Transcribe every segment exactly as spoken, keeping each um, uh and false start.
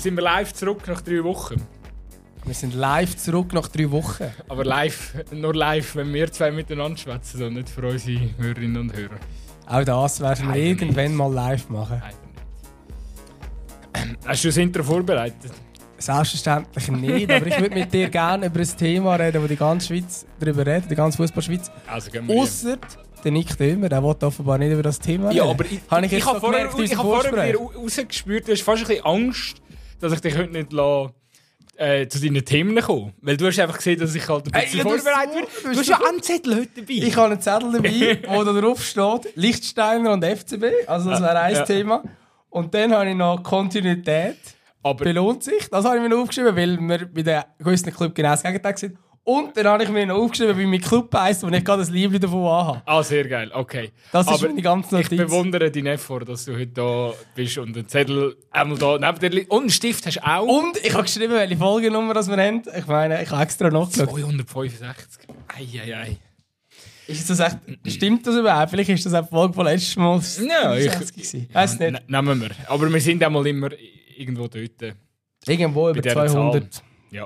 sind wir live zurück nach drei Wochen. Wir sind live zurück nach drei Wochen. Aber live, nur live, wenn wir zwei miteinander schwätzen und nicht für unsere Hörerinnen und Hörer. Auch das werden wir irgendwann mal live machen. Hast du das Intro vorbereitet? Selbstverständlich nicht, aber ich würde mit dir gerne über ein Thema reden, wo die ganze Schweiz darüber redet, die ganze Fußballschweiz. Also gehen wir Ausser der Nick Dömer, der will offenbar nicht über das Thema reden. Ja, aber ich, habe ich, ich, ich habe so vorher, gemerkt, ich habe vorher bei dir rausgespürt, du hast fast ein bisschen Angst, dass ich dich heute nicht lasse, äh, zu deinen Themen komme. Weil du hast einfach gesehen, dass ich halt ein bisschen hey, vorbereitet bin. Du, du hast ja einen Zettel heute dabei. Ich habe einen Zettel dabei, wo da drauf steht, Lichtsteiner und F C B, also das wäre ein ja. Thema. Und dann habe ich noch Kontinuität. Aber belohnt sich. Das habe ich mir noch aufgeschrieben, weil wir bei den gewissen Club genau das Gegenteil sind. Und dann habe ich mir noch aufgeschrieben, wie mein Club heisst, wo ich gerade das Liebling davon anhabe. Ah, sehr geil, okay. Das ist meine ganze Notiz. Ich bewundere deinen Effort, dass du heute da bist und den Zettel einmal da neben dir liegt. Und einen Stift hast du auch. Und ich habe geschrieben, welche Folgennummer wir haben. Ich meine, ich habe extra nachgeschaut. zweihundertfünfundsechzig. Eieiei. Ei, ei. Ist das echt, stimmt das überhaupt? Vielleicht ist das auch die Folge von letztes Mal. Ja, ich... Weiss nicht. N- nehmen wir. Aber wir sind einmal immer irgendwo dort. Irgendwo über zweihundert. Zahl. Ja.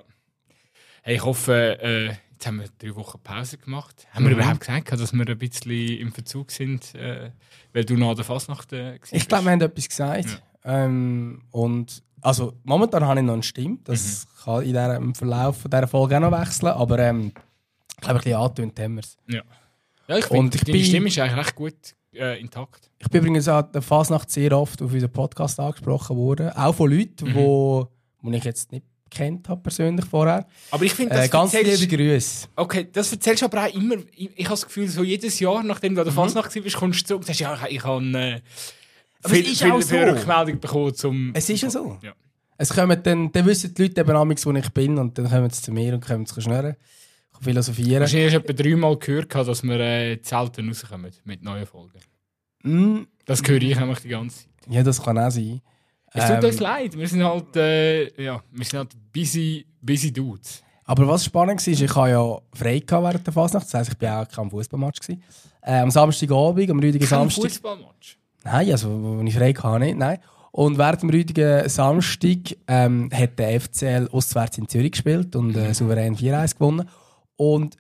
Hey, ich hoffe, äh, jetzt haben wir drei Wochen Pause gemacht. Haben mhm. wir überhaupt gesagt, dass wir ein bisschen im Verzug sind, äh, weil du noch an der Fasnacht äh, warst? Ich glaube, wir haben etwas gesagt. Ja. Ähm, und, also, momentan habe ich noch eine Stimme. Das mhm. kann in der, im Verlauf dieser Folge auch noch wechseln. Aber ähm, ich glaube, ein bisschen angetönt haben wir es. Ja. Ja, ich finde, deine bin, Stimme ist eigentlich recht gut äh, intakt. Ich bin übrigens an der Fasnacht sehr oft auf unseren Podcast angesprochen worden. Auch von Leuten, die mhm. wo ich jetzt nicht kennt habe persönlich vorher. Aber ich finde, das äh, ganz liebe Grüße. Okay, das erzählst du aber auch immer. Ich, ich habe das Gefühl, so jedes Jahr, nachdem du an der Fasnacht mhm. warst, kommst du zurück und sagst, ja, ich, ich habe äh, viel, viel, viel so. Rückmeldung bekommen zum... Es ist ja zum, so. Ja. Es kommen dann, dann wissen die Leute eben amigs, wo ich bin, und dann kommen sie zu mir und kommen zu schnurren. Philosophieren. Wahrscheinlich hast du etwa dreimal gehört, dass wir äh, selten rauskommen mit neuen Folgen. Mm. Das höre ich nämlich die ganze Zeit. Ja, das kann auch sein. Es tut ähm, uns leid, wir sind halt, äh, ja, wir sind halt busy, busy Dudes. Aber was spannend war, ich hatte ja frei während der Fasnacht, das heisst, ich war auch am Fußballmatch. Äh, am Samstagabend, am Rüdigen Samstag. Fußballmatch? Nein, also wo ich frei hatte, nicht, nein. Und während dem Rüdigen Samstag ähm, hat der F C L auswärts in Zürich gespielt und äh, souverän vier eins gewonnen. Und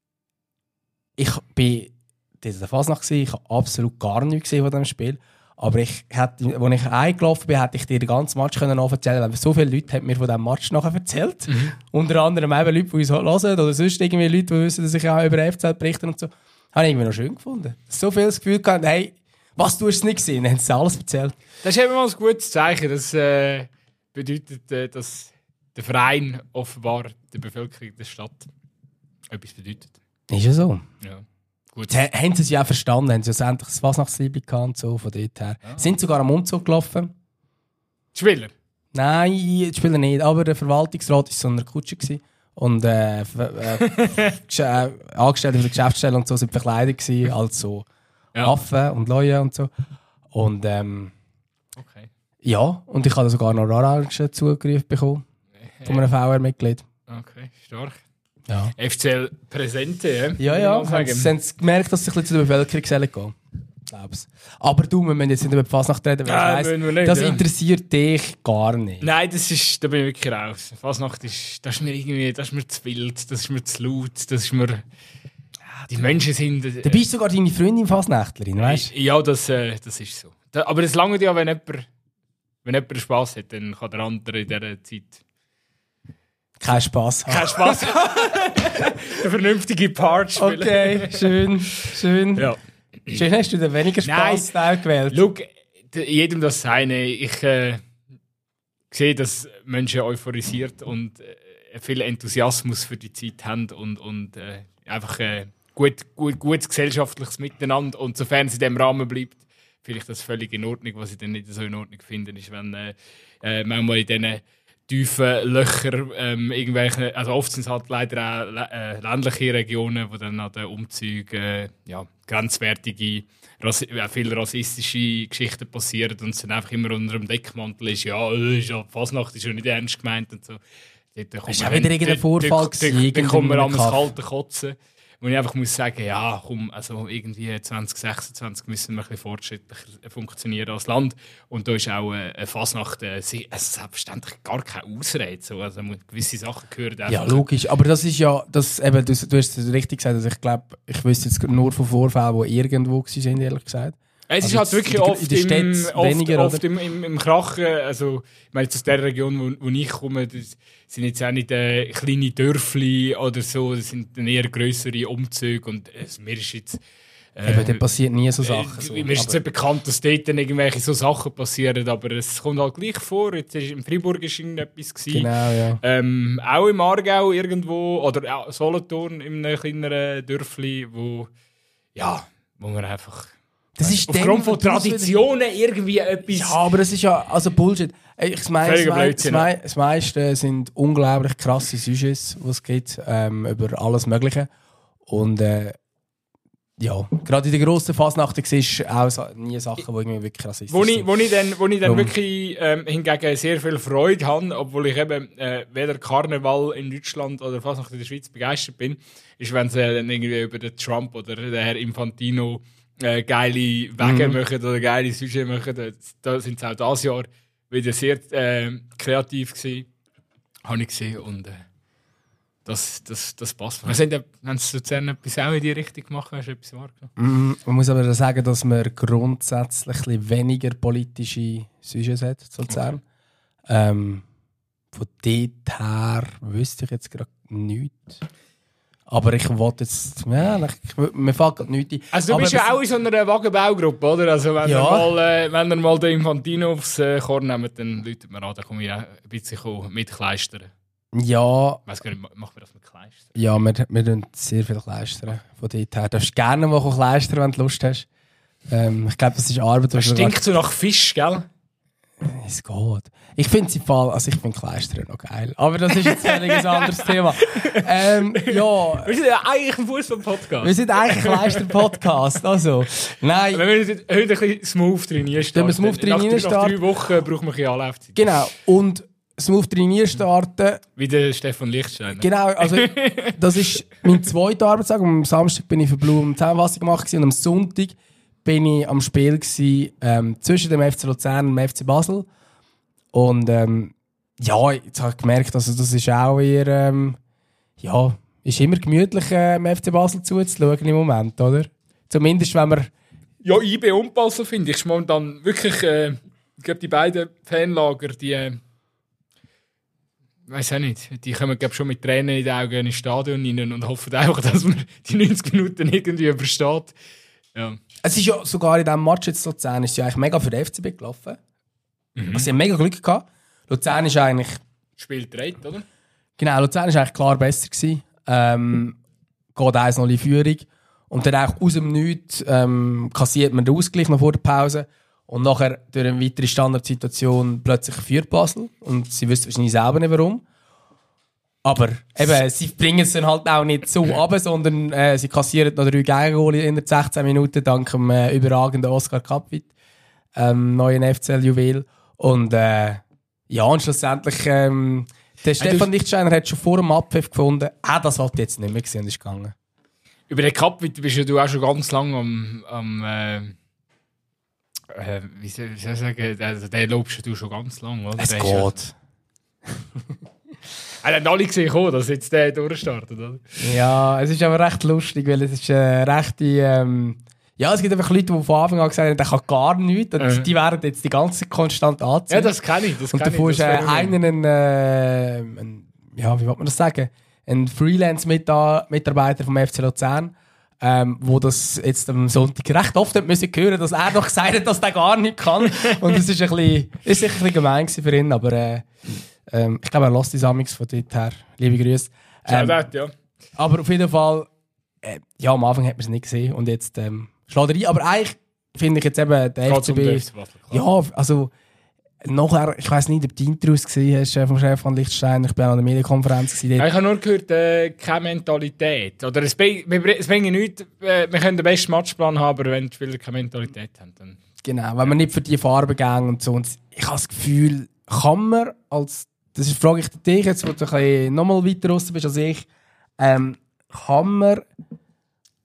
ich bin in der Fasnacht, ich habe absolut gar nichts gesehen von diesem Spiel. Aber ich hätte, als ich eingelaufen bin, hätte ich dir den ganzen Match können erzählen können. So viele Leute haben mir von diesem Match nachher erzählt. Mhm. Unter anderem eben Leute, die uns hören oder sonst irgendwie Leute, die wissen, dass ich auch über F C L berichte und so. Habe ich irgendwie noch schön gefunden. So viel das Gefühl gehabt, hey, was, du hast es nicht gesehen? Dann haben sie alles erzählt. Das ist eben mal ein gutes Zeichen. Das äh, bedeutet, äh, dass der Verein offenbar der Bevölkerung der Stadt etwas bedeutet. Ist ja so. Ja. Gut. Jetzt haben sie es ja auch verstanden, haben sie ja endlich das Fasnachtsliebling gehabt und so, von dort her. Ja. Sind sogar am Umzug gelaufen. Die Spieler? Nein, die Spieler nicht, aber der Verwaltungsrat war so in einer Kutsche gewesen. Und äh, äh, äh, Angestellte von der Geschäftsstelle und so sind verkleidet gewesen, als so ja. Affen und Leute und so. Und ähm, okay. Ja, und ich habe sogar noch Orange zugerufen bekommen, von einem V R-Mitglied. Okay, stark. Ja. F C L Präsente, ja? Ja, ja. Haben sie haben gemerkt, dass sie ein bisschen zu der Bevölkerung gehen. Glaub's. Aber du, wir müssen jetzt nicht über die Fasnacht reden, weil ja, ich weiss, nicht, das ja. interessiert dich gar nicht. Nein, das ist, da bin ich wirklich raus. Fasnacht ist, das ist mir irgendwie, das ist mir zu wild, das ist mir zu laut, das ist mir... Ja, die Menschen sind... Äh, du bist sogar deine Freundin Fasnächtlerin, weißt du? Ja, das, äh, das ist so. Da, aber es langt ja, wenn jemand, wenn jemand Spass hat, dann kann der andere in dieser Zeit... Kein Spass haben. Kein Spass haben. Der vernünftige Part spielen. Okay, schön, schön. Ja. Schön hast du den weniger Spass gewählt. Schau, jedem das seine. Ich äh, sehe, dass Menschen euphorisiert und äh, viel Enthusiasmus für die Zeit haben und, und äh, einfach äh, gut, gut, gutes gesellschaftliches Miteinander. Und sofern es in diesem Rahmen bleibt, vielleicht das völlig in Ordnung. Was ich dann nicht so in Ordnung finde, ist, wenn äh, äh, manchmal in diesen tiefen Löcher, ähm, irgendwelche, also oft sind es halt leider auch äh, ländliche Regionen, wo dann an den Umzügen äh, ja, grenzwertige, rassi- äh, viele rassistische Geschichten passieren und es dann einfach immer unter dem Deckmantel ist, ja, äh, ist ja Fasnacht ist ja nicht ernst gemeint und so. Dort, ist auch wieder irgendein Vorfall gewesen. Dann kommen wir an das kalte Kotzen. wo ich einfach muss sagen, ja, komm, also irgendwie zwanzig sechsundzwanzig müssen wir ein bisschen fortschrittlicher funktionieren als Land. Und da ist auch eine Fasnacht äh, also selbstverständlich gar keine Ausrede. So. Also gewisse Sachen gehören einfach. Ja, logisch. Aber das ist ja, das, eben, du, du hast es richtig gesagt, also ich glaube, ich wüsste jetzt nur von Vorfällen, die irgendwo waren, ehrlich gesagt. Es ist also halt wirklich in, oft, in im, oft, weniger, oft im, im, im Krachen. Also, ich meine, aus der Region, wo, wo ich komme, das sind jetzt auch nicht äh, kleine Dörfli oder so, das sind dann eher grössere Umzüge. Und äh, mir ist jetzt. Äh, Eben, da passiert nie so Sachen. Äh, so. Mir ist jetzt nicht bekannt, dass dort dann irgendwelche so Sachen passieren, aber es kommt halt gleich vor. Jetzt ist, in Freiburg war irgendetwas. Gewesen. Genau, ja. Ähm, auch im Aargau irgendwo, oder auch Solothurn in einem kleineren Dörfli, wo, ja, wo man einfach. Das ist aufgrund von Traditionen irgendwie etwas. Ja, aber das ist ja also Bullshit. Ich meine, das, das, das, das meiste sind unglaublich krasse Sujets, die es gibt, ähm, über alles Mögliche. Und äh, ja, gerade in der grossen Fasnacht siehst du auch so, nie Sachen, die irgendwie wirklich rassistisch wo ich, sind. Wo ich dann, wo ich dann wirklich ähm, hingegen sehr viel Freude habe, obwohl ich eben äh, weder Karneval in Deutschland oder Fasnacht in der Schweiz begeistert bin, ist, wenn sie dann irgendwie über den Trump oder den Herr Infantino Äh, geile Wege mhm. machen oder geile Sujets machen. Da, da sind sie auch dieses Jahr wieder sehr äh, kreativ gewesen. Habe ich gesehen. Und äh, das, das, das passt. Wir sind, wenn sie Luzern etwas auch in die Richtung machen, hast du etwas wahrgenommen? Mhm. Man muss aber sagen, dass man grundsätzlich ein bisschen weniger politische Sujets hat zu Luzern. Okay. Ähm, von dort her wüsste ich jetzt gerade nichts. Aber ich wollte jetzt. Ja, ich, mir fällt gerade nichts ein. Also, du aber bist ja auch in so einer Wagenbaugruppe, oder? Also, wenn, ja. ihr mal, äh, wenn ihr mal den Infantino aufs äh, Korn nehmt, dann läutet mir an, dann komme ich auch ein bisschen mitkleistern. Ja. Ich weiss gar nicht, machen wir das mit Kleistern? Ja, wir, wir tun sehr viel kleistern. Von dort her. Du darfst gerne mal kleistern, wenn du Lust hast. Ähm, ich glaube, das ist Arbeit. Das stinkt so nach Fisch, gell? Es geht. Ich finde sie Fall, also ich finde Kleister noch geil. Aber das ist jetzt ein anderes Thema. Ähm, ja. Wir sind ja eigentlich ein Fußball-Podcast. Wir sind eigentlich ein Kleister-Podcast. Also, nein. Wenn wir heute ein bisschen smooth trainieren starten. Wenn wir smooth trainieren starten. Nach drei Wochen braucht man ein Anlaufzeit. Genau. Und smooth trainieren starten. Wie der Stefan Lichtsteiner. Genau. Also, das ist mein zweiter Arbeitstag. Am Samstag bin ich für Blue um Zusammenfassung gemacht und am Sonntag bin ich am Spiel gewesen, ähm, zwischen dem F C Luzern und dem F C Basel. Und ähm, ja, jetzt habe ich gemerkt, also das ist auch eher, ähm, ja, ist immer gemütlich, äh, dem F C Basel zuzuschauen im Moment, oder? Zumindest, wenn man... Ja, I B und Basel finde ich momentan wirklich, äh, ich glaube, die beiden Fanlager, die, äh, weiß auch nicht, die kommen glaub, schon mit Tränen in den Augen ins Stadion rein und hoffen einfach, dass man die neunzig Minuten irgendwie übersteht. Ja. Es ist ja sogar in diesem Match jetzt Luzern ist ja eigentlich mega für den F C B gelaufen. Mhm. Also sie haben mega Glück gehabt. Luzern ist eigentlich... Spiel dreht, oder? Genau, Luzern ist eigentlich klar besser gewesen. Ähm, geht eins null in Führung. Und dann auch aus dem Nichts ähm, kassiert man den Ausgleich noch vor der Pause. Und nachher durch eine weitere Standardsituation plötzlich führt Basel. Und sie wissen wahrscheinlich selber nicht warum. Aber eben, sie bringen es dann halt auch nicht so runter, sondern äh, sie kassieren noch drei Gegengole in den sechzehn Minuten dank dem äh, überragenden Oscar Kapwit, ähm, neuen F C L-Juwel. Und äh, ja, und schlussendlich, ähm, der Stefan Lichtsteiner hat schon vor dem Abpfiff gefunden, ah, das hat jetzt nicht mehr gesehen und ist gegangen. Über den Kapwit bist ja du auch schon ganz lange am, am äh, äh, wie soll ich sagen, also, den lobst du schon ganz lange, oder? Es der geht. Er hat alle gesehen, dass jetzt der durchstartet, oder? Ja, es ist aber recht lustig, weil es ist äh, recht ähm, ja, es gibt einfach Leute, die von Anfang an gesagt haben, der kann gar nichts. Und äh. die werden jetzt die ganze Zeit konstant anziehen. Ja, das kenne ich. Das und davor ist äh, einer ein, äh, ein, ja, wie will man das sagen? Ein Freelance-Mitarbeiter vom F C Luzern, ähm, wo das jetzt am Sonntag recht oft hat müssen hören, dass er doch gesagt hat, dass der gar nicht kann. Und das ist ein bisschen, ist sicher ein bisschen gemein für ihn, aber äh, ähm, ich glaube, er lässt die Samix von dort her. Liebe Grüße. Ähm, ja. Aber auf jeden Fall, äh, ja, am Anfang hat man es nicht gesehen und jetzt ähm, schlägt er rein. Aber eigentlich finde ich jetzt eben der F C B... Ja, also nachher, ich weiss nicht, ob du die Intros gesehen hast äh, vom Chef von Lichtstein. Ich war an der Medienkonferenz. Ja, ich habe nur gehört, äh, keine Mentalität. Oder es bringt nichts, äh, wir können den besten Matchplan haben, aber wenn die Spieler keine Mentalität haben, dann... Genau, wenn man nicht für die Farbe gehen und so. Und ich habe das Gefühl, kann man als... Das ist, frage ich dich jetzt, wo du ein bisschen noch mal weiter raus bist als ich. Ähm, kann man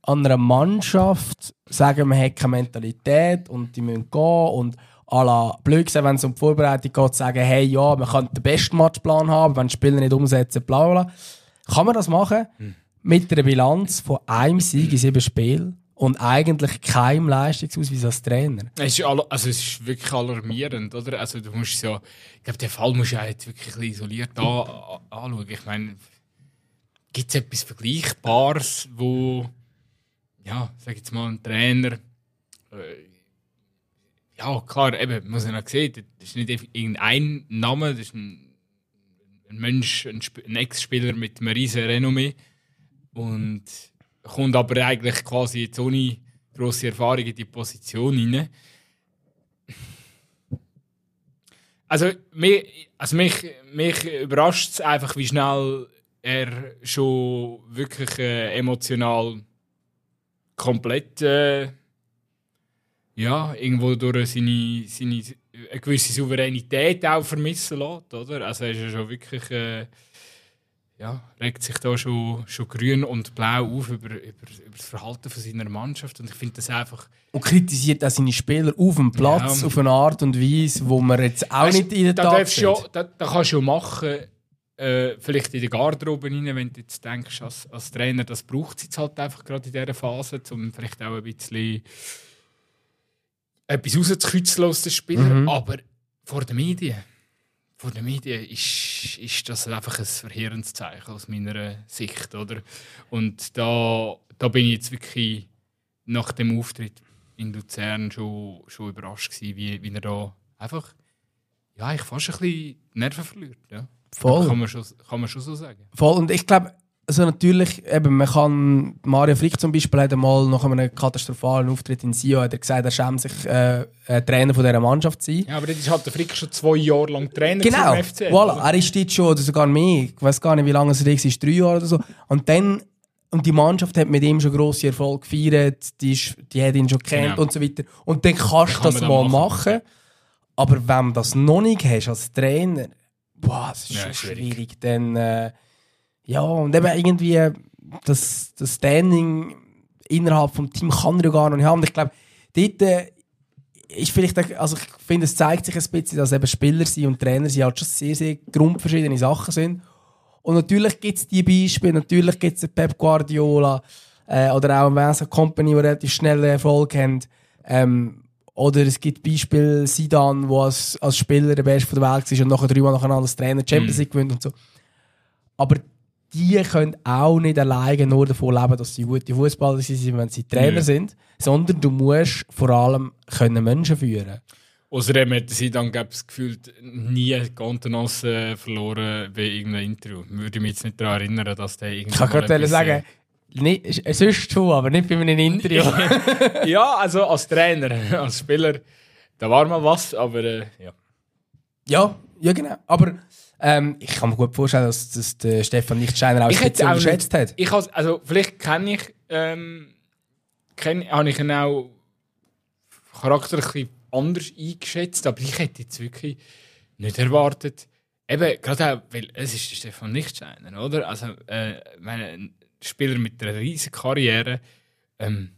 an einer Mannschaft sagen, man hat keine Mentalität und die müssen gehen und à la blöd gesagt, wenn es um die Vorbereitung geht, sagen, hey, ja, man kann den besten Matchplan haben, wenn die Spieler nicht umsetzen, bla bla bla. Kann man das machen? Hm. Mit einer Bilanz von einem Sieg in sieben Spielen und eigentlich keinem Leistungsausweis als Trainer? Es ist, all- also es ist wirklich alarmierend, oder? Also du musst ja, ich glaube, den Fall musst du ja jetzt wirklich ein bisschen isoliert an- an- anschauen. Ich meine, gibt es etwas Vergleichbares, wo, ja, sag jetzt mal, ein Trainer, äh, ja, klar, eben, muss man auch sehen, das ist nicht irgendein Name, das ist ein, ein Mensch, ein, Sp- ein Ex-Spieler mit einem riesen Renommee und kommt aber eigentlich quasi jetzt ohne grosse Erfahrung in die Position rein. Also, mich, also mich, mich überrascht es einfach, wie schnell er schon wirklich äh, emotional komplett äh, ja, irgendwo durch seine, seine eine gewisse Souveränität auch vermissen lässt, oder? Also er ist ja schon wirklich äh, ja, regt sich da schon, schon grün und blau auf über, über, über das Verhalten von seiner Mannschaft und ich finde das einfach... Und kritisiert auch seine Spieler auf dem Platz, ja, auf eine Art und Weise, wo man jetzt auch weißt, nicht in den da Tag sieht. Ja, da, da kannst du ja machen, äh, vielleicht in der Garderobe rein, wenn du jetzt denkst, als, als Trainer, das braucht es jetzt halt einfach gerade in dieser Phase, um vielleicht auch ein bisschen etwas rauszukitzeln aus den Spielern. Mhm. Aber vor den Medien, vor den Medien ist, ist das einfach ein verheerendes Zeichen aus meiner Sicht, oder? Und da, da bin ich jetzt wirklich nach dem Auftritt in Luzern schon, schon überrascht gewesen, wie, wie er da einfach, ja, ich fast ein bisschen Nerven verliert. Ja. Voll. Kann man, schon, kann man schon so sagen. Voll. Und ich glaube, also natürlich, eben, man kann, Mario Frick zum Beispiel hat einmal nach einem katastrophalen Auftritt in Sion hat er gesagt, er schämt sich, äh, äh, Trainer von dieser Mannschaft zu sein. Ja, aber das ist halt der Frick schon zwei Jahre lang Trainer genau. zum F C. Genau, voilà. Er ist dort schon, oder sogar mehr, ich weiß gar nicht, wie lange es ist, ist drei Jahre oder so. Und dann, und die Mannschaft hat mit ihm schon grosse Erfolge gefeiert, die, ist, die hat ihn schon gekannt genau. und so weiter. Und dann kannst du das mal machen. machen. Aber wenn du das noch nicht hast als Trainer, boah, das ist ja, schon schwierig. schwierig. Dann, äh, ja, und eben irgendwie das, das Standing innerhalb des Teams kann er ja gar noch nicht haben. Und ich glaube, dort äh, ist vielleicht, also ich finde, es zeigt sich ein bisschen, dass eben Spieler sind und Trainer sind halt schon sehr, sehr grundverschiedene Sachen sind. Und natürlich gibt es die Beispiele, natürlich gibt es Pep Guardiola äh, oder auch ein Vincent Kompany, die relativ schnell Erfolg haben. Ähm, oder es gibt Beispiele Zidane, der als, als Spieler der Beste der Welt war und nachher drei Mal nacheinander als Trainer Champions League gewinnt und so. Aber die können auch nicht alleine nur davon leben, dass sie gute Fußballer sind, wenn sie Trainer ja. sind, sondern du musst vor allem können Menschen führen. Außerdem hätte sie dann das Gefühl, nie Kontenance verloren bei irgendeinem Interview. Ich würde mich jetzt nicht daran erinnern, dass der irgendwie. Ich kann gerade sagen, nicht, sonst schon, aber nicht bei einem Interview. Ja, also als Trainer, als Spieler, da war mal was, aber äh, ja. Ja, ja genau. Aber ähm, ich kann mir gut vorstellen, dass, dass der Stefan Lichtsteiner auch speziell unterschätzt hat. Ich has, also vielleicht kenne ich, ähm, kenn, habe ich ihn auch charakterlich anders eingeschätzt, aber ich hätte jetzt wirklich nicht erwartet, eben, gerade auch, weil es ist Stefan Lichtsteiner, oder? Also, äh, meine, ein Spieler mit einer riesen Karriere, ähm,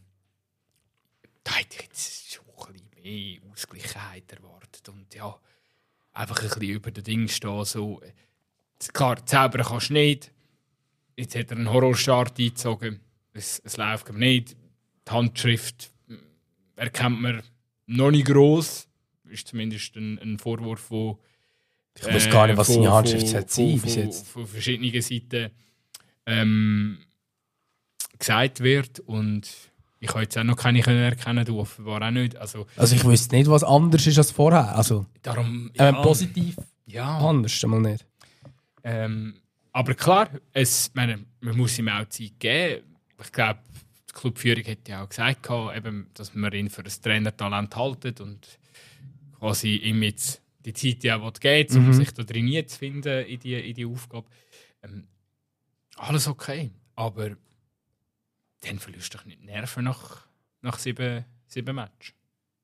da hätte ich jetzt schon ein bisschen mehr Ausgleichheit erwartet und ja, einfach ein bisschen über das Ding stehen, so, klar, zaubern kannst du nicht, jetzt hat er einen Horrorstart eingezogen, es, es läuft nicht, die Handschrift erkennt man noch nicht gross. Ist zumindest ein, ein Vorwurf, wo ich weiß gar nicht, was seine Handschrift sein von, von, von verschiedenen Seiten ähm, gesagt wird. Und ich habe jetzt auch noch keine erkennen, du offenbar auch nicht. Also, also ich wüsste nicht, was anders ist als vorher. Also, darum, ja, ähm, positiv ja. anders, schon mal nicht. Ähm, aber klar, es, meine, man muss ihm auch Zeit geben. Ich glaube, die Clubführung hat ja auch gesagt, eben, dass man ihn für das Trainertalent haltet und quasi ihm jetzt die Zeit ja geht, um mhm. sich da drin zu finden in die, in die Aufgabe. Ähm, alles okay, aber dann verlierst du doch nicht Nerven nach, nach sieben, sieben Matches.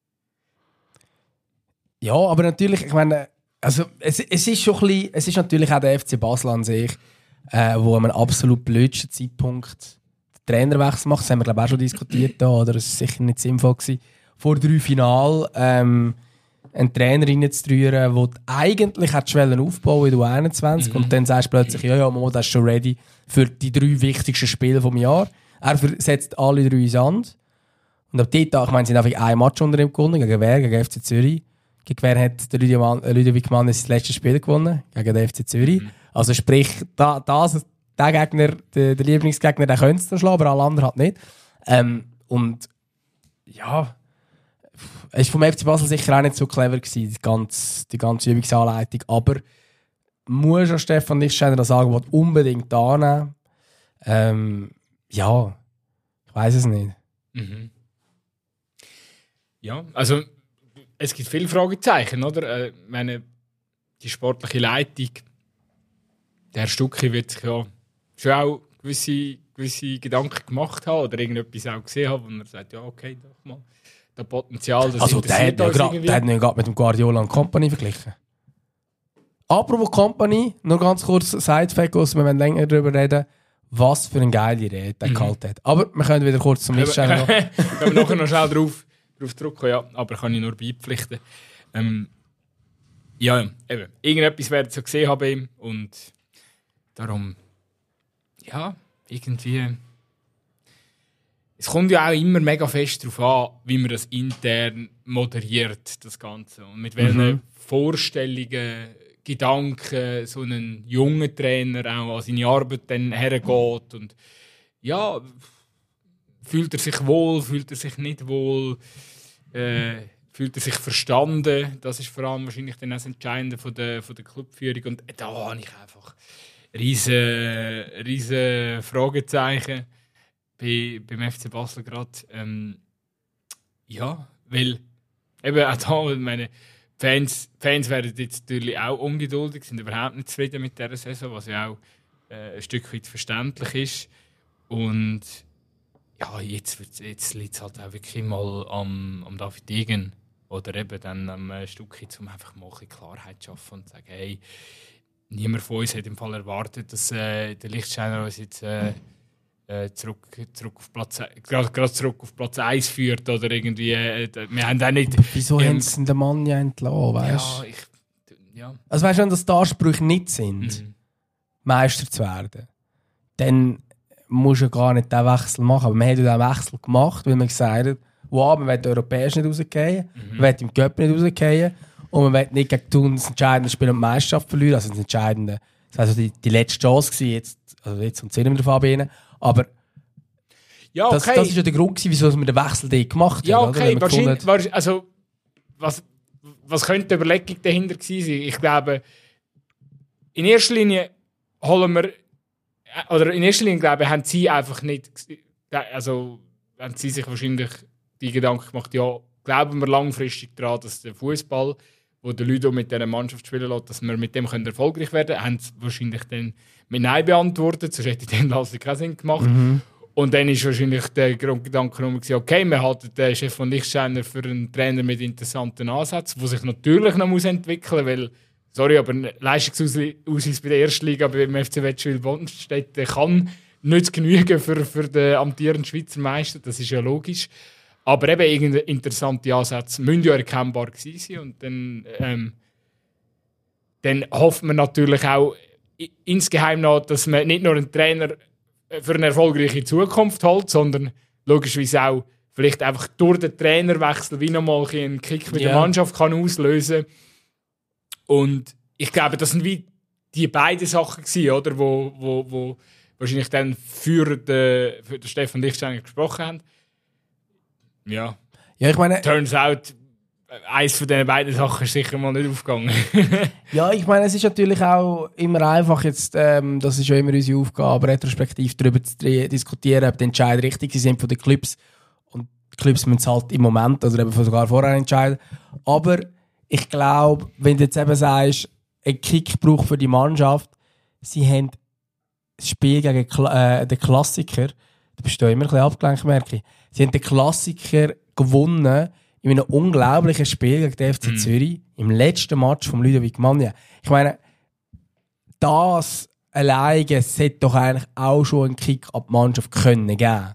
Ja, aber natürlich, ich meine, also es, es ist schon ein bisschen, es ist natürlich auch der F C Basel an sich, äh, wo an einem absolut blödsten Zeitpunkt Trainerwechsel macht. Das haben wir, glaube ich, auch schon diskutiert. Da, oder? Das war sicher nicht sinnvoll gewesen. Vor drei Final ähm, einen Trainer reinzurühren, der du eigentlich aufbauen aufbauen in der U einundzwanzig mhm. und dann sagst du plötzlich, ja, ja, Mo, das ist schon ready für die drei wichtigsten Spiele des Jahres. Er setzt alle drei in Sand. Und ab diesem Tag, ich meine, sie haben einfach ein Match unter ihm gewonnen, gegen wer? Gegen F C Zürich. Gegen wer hat der Ludovic Mann das letzte Spiel gewonnen? Gegen den F C Zürich. Mhm. Also sprich, da, das, der Gegner, der, der Lieblingsgegner, der könnte es noch schlagen, aber alle anderen halt nicht. Ähm, und ja, es war vom F C Basel sicher auch nicht so clever gewesen, die ganze, die ganze Übungsanleitung. Aber muss ja Stefan Lichtsteiner sagen, was unbedingt annehmen. Ähm, ja, ich weiß es nicht. Mhm. Ja, also es gibt viele Fragezeichen, oder? Äh, meine, die sportliche Leitung, der Stucki wird sich ja schon auch gewisse, gewisse Gedanken gemacht haben oder irgendetwas auch gesehen haben, wo er sagt, ja okay, doch mal, das Potenzial, das also der hat, ja grad, der hat ja gerade mit dem Guardiola und Company verglichen. Apropos Company, nur ganz kurz Side-Fact, wir wollen länger darüber reden, was für eine geile Rede der mhm. gehalten hat. Aber wir können wieder kurz zum Lichtsteiner noch. Können wir nachher noch schnell drauf, drauf drücken, ja, aber kann ich nur beipflichten. Ähm, ja, eben, irgendetwas werden sie gesehen haben bei ihm und darum, ja, irgendwie. Es kommt ja auch immer mega fest darauf an, wie man das intern moderiert, das Ganze. Und mit welchen mhm. Vorstellungen, Gedanken so ein junger Trainer auch an seine Arbeit dann hergeht. Und ja, fühlt er sich wohl, fühlt er sich nicht wohl, äh, fühlt er sich verstanden. Das ist vor allem wahrscheinlich dann das Entscheidende von der, von der Clubführung. Und da habe ich einfach riesen, riesen Fragezeichen bei, beim F C Basel gerade. Ähm, ja, weil eben auch da, meine Fans, Fans werden jetzt natürlich auch ungeduldig, sind überhaupt nicht zufrieden mit dieser Saison, was ja auch äh, ein Stück weit verständlich ist. Und ja, jetzt, jetzt liegt es halt auch wirklich mal am, am David Degen oder eben dann am äh, Stückchen, um einfach mal ein bisschen Klarheit zu schaffen und zu sagen, hey, niemand von uns hat im Fall erwartet, dass äh, der Lichtsteiner uns jetzt äh, äh, zurück, zurück auf Platz, gerade, gerade zurück auf Platz eins führt oder irgendwie, äh, wir haben auch nicht... Wieso ähm, haben sie den Mann ja entlassen, weißt ja, ich, ja. Also weißt du, wenn das die Ansprüche nicht sind, mhm. Meister zu werden, dann musst du gar nicht diesen Wechsel machen. Aber wir haben diesen Wechsel gemacht, weil wir gesagt haben, wow, wir wollen europäisch nicht rausgehen, mhm. wir wollen im Cup nicht rausgehen und wir wollen nicht gegen Thun das entscheidende Spiel um die Meisterschaft verlieren. Also das entscheidende, das war also die, die letzte Chance gewesen, jetzt, also jetzt kommt es nicht mehr drauf an. Aber ja, okay. das, das ist ja der Grund gewesen, wieso wir den Wechsel dort gemacht haben. Ja, okay, oder? Wahrscheinlich, gefunden, also was, was könnte die Überlegung dahinter gewesen sein? Ich glaube, in erster Linie holen wir, oder in erster Linie glaube ich, haben sie einfach nicht, also haben sie sich wahrscheinlich die Gedanken gemacht, ja, glauben wir langfristig daran, dass der Fußball, wo der Ludo mit dieser Mannschaft spielen lässt, dass wir mit dem können erfolgreich werden können, haben sie wahrscheinlich dann mit Nein beantwortet, sonst hätte den Lassig keinen Sinn gemacht. Mhm. Und dann ist wahrscheinlich der Grundgedanke genommen, okay, wir halten den Chef von Lichtsteiner für einen Trainer mit interessanten Ansätzen, der sich natürlich noch muss entwickeln muss, weil, sorry, aber ein Leistungsausweis bei der ersten Liga beim F C Wetzwil-Bonstetten kann nicht genügen für, für den amtierenden Schweizer Meister, das ist ja logisch. Aber eben irgendeine interessante Ansätze müssen ja erkennbar gewesen sein. Und dann, ähm, dann hofft man natürlich auch insgeheim noch, dass man nicht nur einen Trainer für eine erfolgreiche Zukunft hält, sondern logischerweise auch vielleicht einfach durch den Trainerwechsel wie nochmal einen Kick mit yeah. der Mannschaft kann auslösen kann. Und ich glaube, das sind wie die beiden Sachen gewesen, oder, wo, wo, wo wahrscheinlich dann für den, für den Stefan Lichtsteiner gesprochen haben. Ja. Ja, ich meine, turns out, eins von diesen beiden Sachen ist sicher mal nicht aufgegangen. Ja, ich meine, es ist natürlich auch immer einfach jetzt, ähm, das ist ja immer unsere Aufgabe, retrospektiv darüber zu diskutieren, ob die Entscheidungen richtig sind von den Clubs. Und die Clubs müssen es halt im Moment oder eben sogar vorher entscheiden. Aber ich glaube, wenn du jetzt eben sagst, ein Kickbruch für die Mannschaft, sie haben das Spiel gegen Kla- äh, den Klassiker, da bist du immer ein bisschen abgelenkt, merke ich. Sie haben den Klassiker gewonnen in einem unglaublichen Spiel gegen den F C mm. Zürich, im letzten Match vom Ludovic Magna. Ich meine, das alleine es hätte doch eigentlich auch schon einen Kick ab die Mannschaft können geben.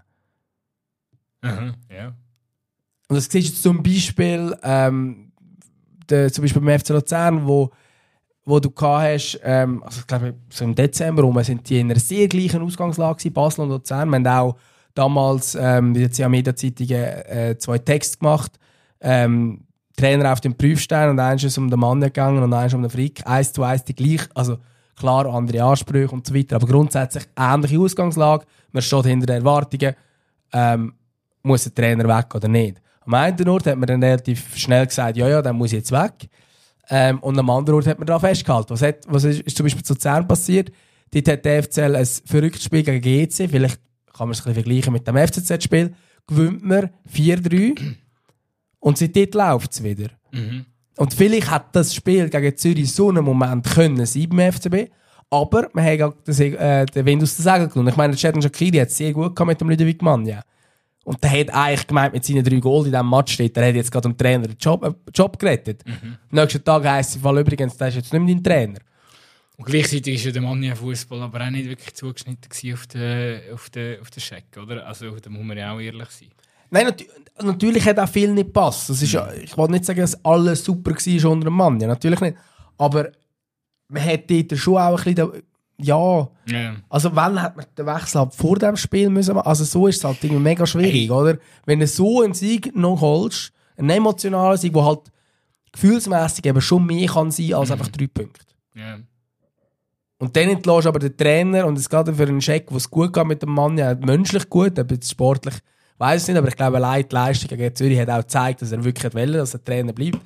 Mhm, ja. Und das siehst du zum Beispiel, ähm, der, zum Beispiel beim F C Luzern, wo, wo du gehabt hast, ähm, also ich glaube, so im Dezember rum sind die in einer sehr gleichen Ausgangslage gewesen, Basel und Luzern. Wir haben auch damals, ähm, wie die Media-Zeitung, äh, zwei Texte gemacht. Ähm, Trainer auf dem Prüfstein und eins ist um den Mann gegangen und eins um den Frick. Eins zu eins die gleich, also klar andere Ansprüche und so weiter, aber grundsätzlich ähnliche Ausgangslage. Man steht hinter den Erwartungen, ähm, muss der Trainer weg oder nicht. Am einen Ort hat man dann relativ schnell gesagt, ja, ja, dann muss ich jetzt weg. Ähm, und am anderen Ort hat man daran festgehalten. Was, hat, was ist, ist zum Beispiel zu Luzern passiert? Dort hat der F C L ein verrücktes Spiel gegen G C, vielleicht kann man es ein bisschen vergleichen mit dem F C Z-Spiel, gewinnt man vier drei und seitdem läuft es wieder. Mhm. Und vielleicht hat das Spiel gegen Zürich so einen Moment können sein beim F C B, aber man hat auch das, äh, den Wind aus den Segeln genommen. Ich meine, der Shedon Shaqiri hat es sehr gut gehabt mit dem Ludovic Magna. Und der hat eigentlich gemeint, mit seinen drei Goals in diesem Match steht, der hat jetzt gerade dem Trainer den Job, äh, Job gerettet. Mhm. Am nächsten Tag heisst es übrigens, der ist jetzt nicht mehr dein Trainer. Und gleichzeitig war ja der Magna Fußball aber auch nicht wirklich zugeschnitten auf den, auf den, auf den Scheck, oder? Also da muss man ja auch ehrlich sein. Nein, nat- natürlich hat auch viel nicht gepasst. Das ist, ja, ich will nicht sagen, dass alles super war unter dem Mann. Ja, natürlich nicht. Aber man hat dort schon auch ein bisschen... Ja, yeah. Also wenn hat man den Wechsel halt vor dem Spiel müssen machen? Also so ist es halt irgendwie mega schwierig, oder? Wenn du so einen Sieg noch holst, einen emotionalen Sieg, der halt gefühlsmässig eben schon mehr kann sein als mm. einfach drei Punkte. Yeah. Und dann entlässt aber der Trainer, und es geht für einen Scheck, wo es gut geht mit dem Mann, ja, menschlich gut, aber sportlich weiß ich nicht, aber ich glaube, allein die Leistung gegen Zürich hat auch gezeigt, dass er wirklich wollte, dass der Trainer bleibt.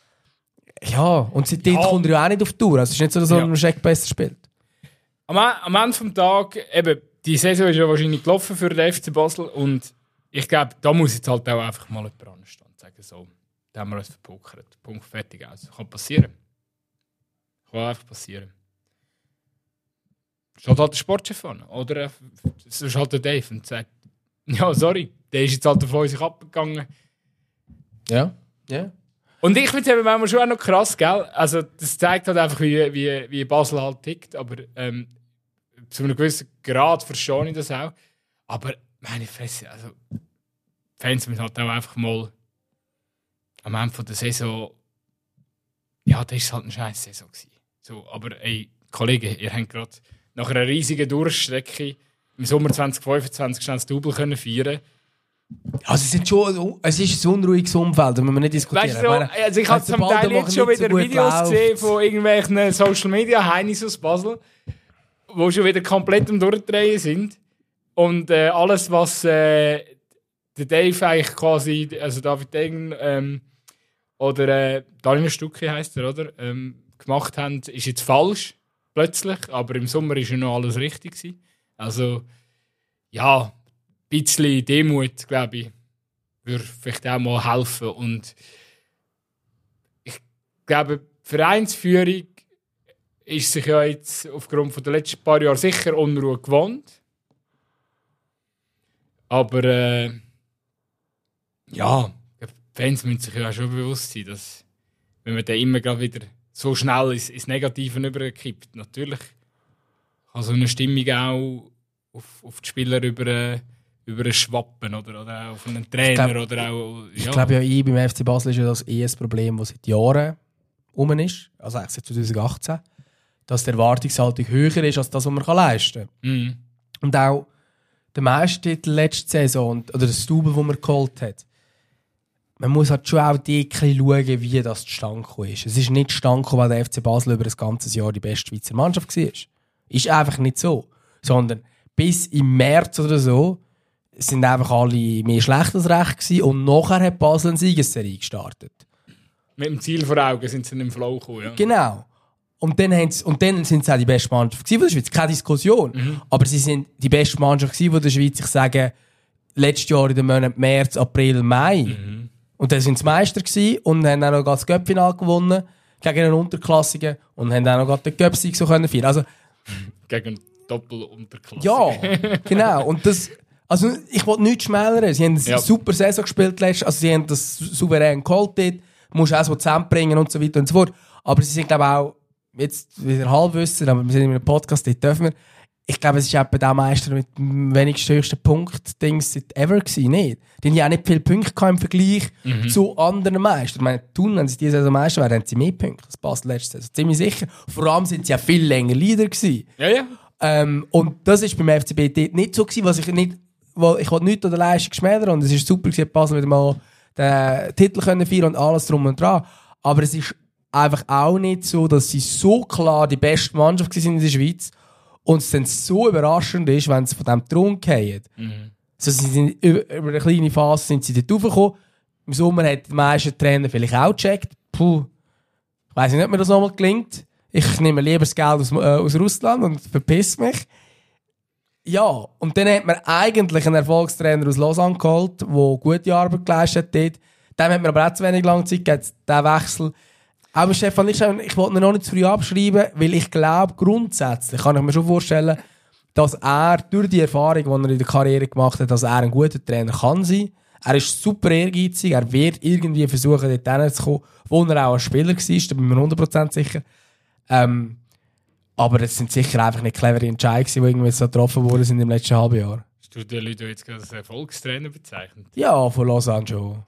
Ja, und seitdem ja. kommt er ja auch nicht auf die Tour. Also es ist nicht so, dass er ja. ein Scheck besser spielt. Am, am Ende des Tages, eben, die Saison ist ja wahrscheinlich gelaufen für den F C Basel und ich glaube, da muss jetzt halt auch einfach mal jemand anstehen und sagen, so, da haben wir uns verpokert. Punkt, fertig aus. Kann passieren. Kann einfach passieren. Steht halt der Sportchef an, oder? Es ist halt der Dave und sagt, ja, sorry, der ist jetzt halt von sich abgegangen. Ja, ja. Yeah. Und ich finde es eben manchmal schon auch noch krass, gell? Also, das zeigt halt einfach, wie, wie, wie Basel halt tickt, aber ähm, zu einem gewissen Grad verstehe ich das auch. Aber, meine Fresse, also, Fans müssen halt auch einfach mal am Ende der Saison, ja, das war halt eine scheiß Saison gewesen. So, aber, ey, Kollegen, ihr habt gerade nach einer riesigen Durchstrecke im Sommer zwanzig fünfundzwanzig schnell das Double können feiern. Also es, sind schon, es ist ein unruhiges Umfeld, da müssen wir nicht diskutieren. Weißt du, ich, meine, also ich habe zum Teil jetzt schon wieder so Videos läuft. gesehen von irgendwelchen Social Media Heinis aus Basel, die schon wieder komplett am Durchdrehen sind. Und äh, alles, was äh, der Dave eigentlich quasi, also David Degen ähm, oder äh, Daniel Stucki heisst er, oder? Ähm, gemacht haben, ist jetzt falsch, plötzlich. Aber im Sommer war ja noch alles richtig gewesen. Also, ja, ein bisschen Demut, glaube ich, würde vielleicht auch mal helfen. Und ich glaube, die Vereinsführung ist sich ja jetzt aufgrund der letzten paar Jahre sicher Unruhe gewohnt. Aber äh, ja, die Fans müssen sich ja schon bewusst sein, dass wenn man dann immer gerade wieder so schnell ins, ins Negative überkippt, natürlich kann so eine Stimmung auch auf, auf die Spieler über über schwappen oder, oder auch auf einen Trainer. Ich glaub, oder auch, ja. Ich glaube ja, ich, beim F C Basel ist ja das eh ein Problem, das seit Jahren rum ist, also eigentlich seit zwanzig achtzehn, dass die Erwartungshaltung höher ist als das, was man leisten kann. Mhm. Und auch der Meistertitel letzte Saison, oder das Double, das man geholt hat, man muss halt schon auch die schauen, wie das zustande gekommen ist. Es ist nicht zustande gekommen, weil der F C Basel über ein ganzes Jahr die beste Schweizer Mannschaft war. Ist einfach nicht so. Sondern bis im März oder so sind einfach alle mehr schlecht als recht gewesen und nachher hat Basel eine Siegesserie gestartet. Mit dem Ziel vor Augen sind sie in den Flow gekommen, ja. Genau. Und dann, und dann sind sie auch die beste Mannschaft gewesen von der Schweiz. Keine Diskussion. Mhm. Aber sie sind die beste Mannschaft gewesen von der Schweiz. Ich sage, letztes Jahr in den Monaten März, April, Mai. Mhm. Und dann sind sie Meister gewesen und haben auch noch das Cup-Final gewonnen gegen einen Unterklassigen und haben auch noch den Cup-Sieg so können feiern. Also, gegen Doppel-Unterklassigen. Ja, genau. Und das... Also, ich wollte nichts schmälern. Sie haben eine ja. super Saison gespielt letztes. Also, sie haben das souverän geholt dort. Du musst auch so zusammenbringen und so weiter und so fort. Aber sie sind, glaube ich, auch jetzt wieder Halbwissen, aber wir sind in einem Podcast, dort dürfen wir. Ich glaube, es war etwa der Meister mit dem wenigsten höchsten Punkt-Dings ever gewesen, nicht? Die haben ja auch nicht viele Punkte im Vergleich mhm. zu anderen Meistern. Ich meine, Thun, wenn sie diese Saison Meister wären, haben sie mehr Punkte. Das passt letzte Saison. Ziemlich sicher. Vor allem sind sie ja viel länger Leader gewesen. Ja, ja. Ähm, und das war beim F C B dort nicht so gewesen, was ich nicht, weil ich wollte nichts an der Leistung schmälern und es war super gewesen, Basel wieder mal den Titel können feiern und alles drum und dran. Aber es ist einfach auch nicht so, dass sie so klar die beste Mannschaft waren in der Schweiz und es dann so überraschend ist, wenn sie von diesem Thron fallen. Mhm. Also sie sind über, über eine kleine Phase sind sie dort raufgekommen. Im Sommer hat die meisten Trainer vielleicht auch gecheckt. Puh, ich weiss nicht, ob mir das nochmal gelingt. Ich nehme lieber das Geld aus, äh, aus Russland und verpiss mich. Ja, und dann hat man eigentlich einen Erfolgstrainer aus Lausanne geholt, der gute Arbeit geleistet hat dort. Dem hat man aber auch zu wenig lange Zeit gegeben, diesen Wechsel. Aber Stefan, ich, ich wollte ihn noch nicht zu früh abschreiben, weil ich glaube, grundsätzlich kann ich mir schon vorstellen, dass er durch die Erfahrung, die er in der Karriere gemacht hat, dass er ein guter Trainer kann sein. Er ist super ehrgeizig, er wird irgendwie versuchen, dort hinzukommen, wo er auch ein Spieler war, da bin ich mir hundert Prozent sicher. Ähm, aber es sind sicher einfach nicht clevere Entscheidungen, die irgendwie so getroffen worden sind im letzten halben Jahr. Hast du die Leute jetzt gerade als Erfolgstrainer bezeichnet? Ja, von Lausanne schon.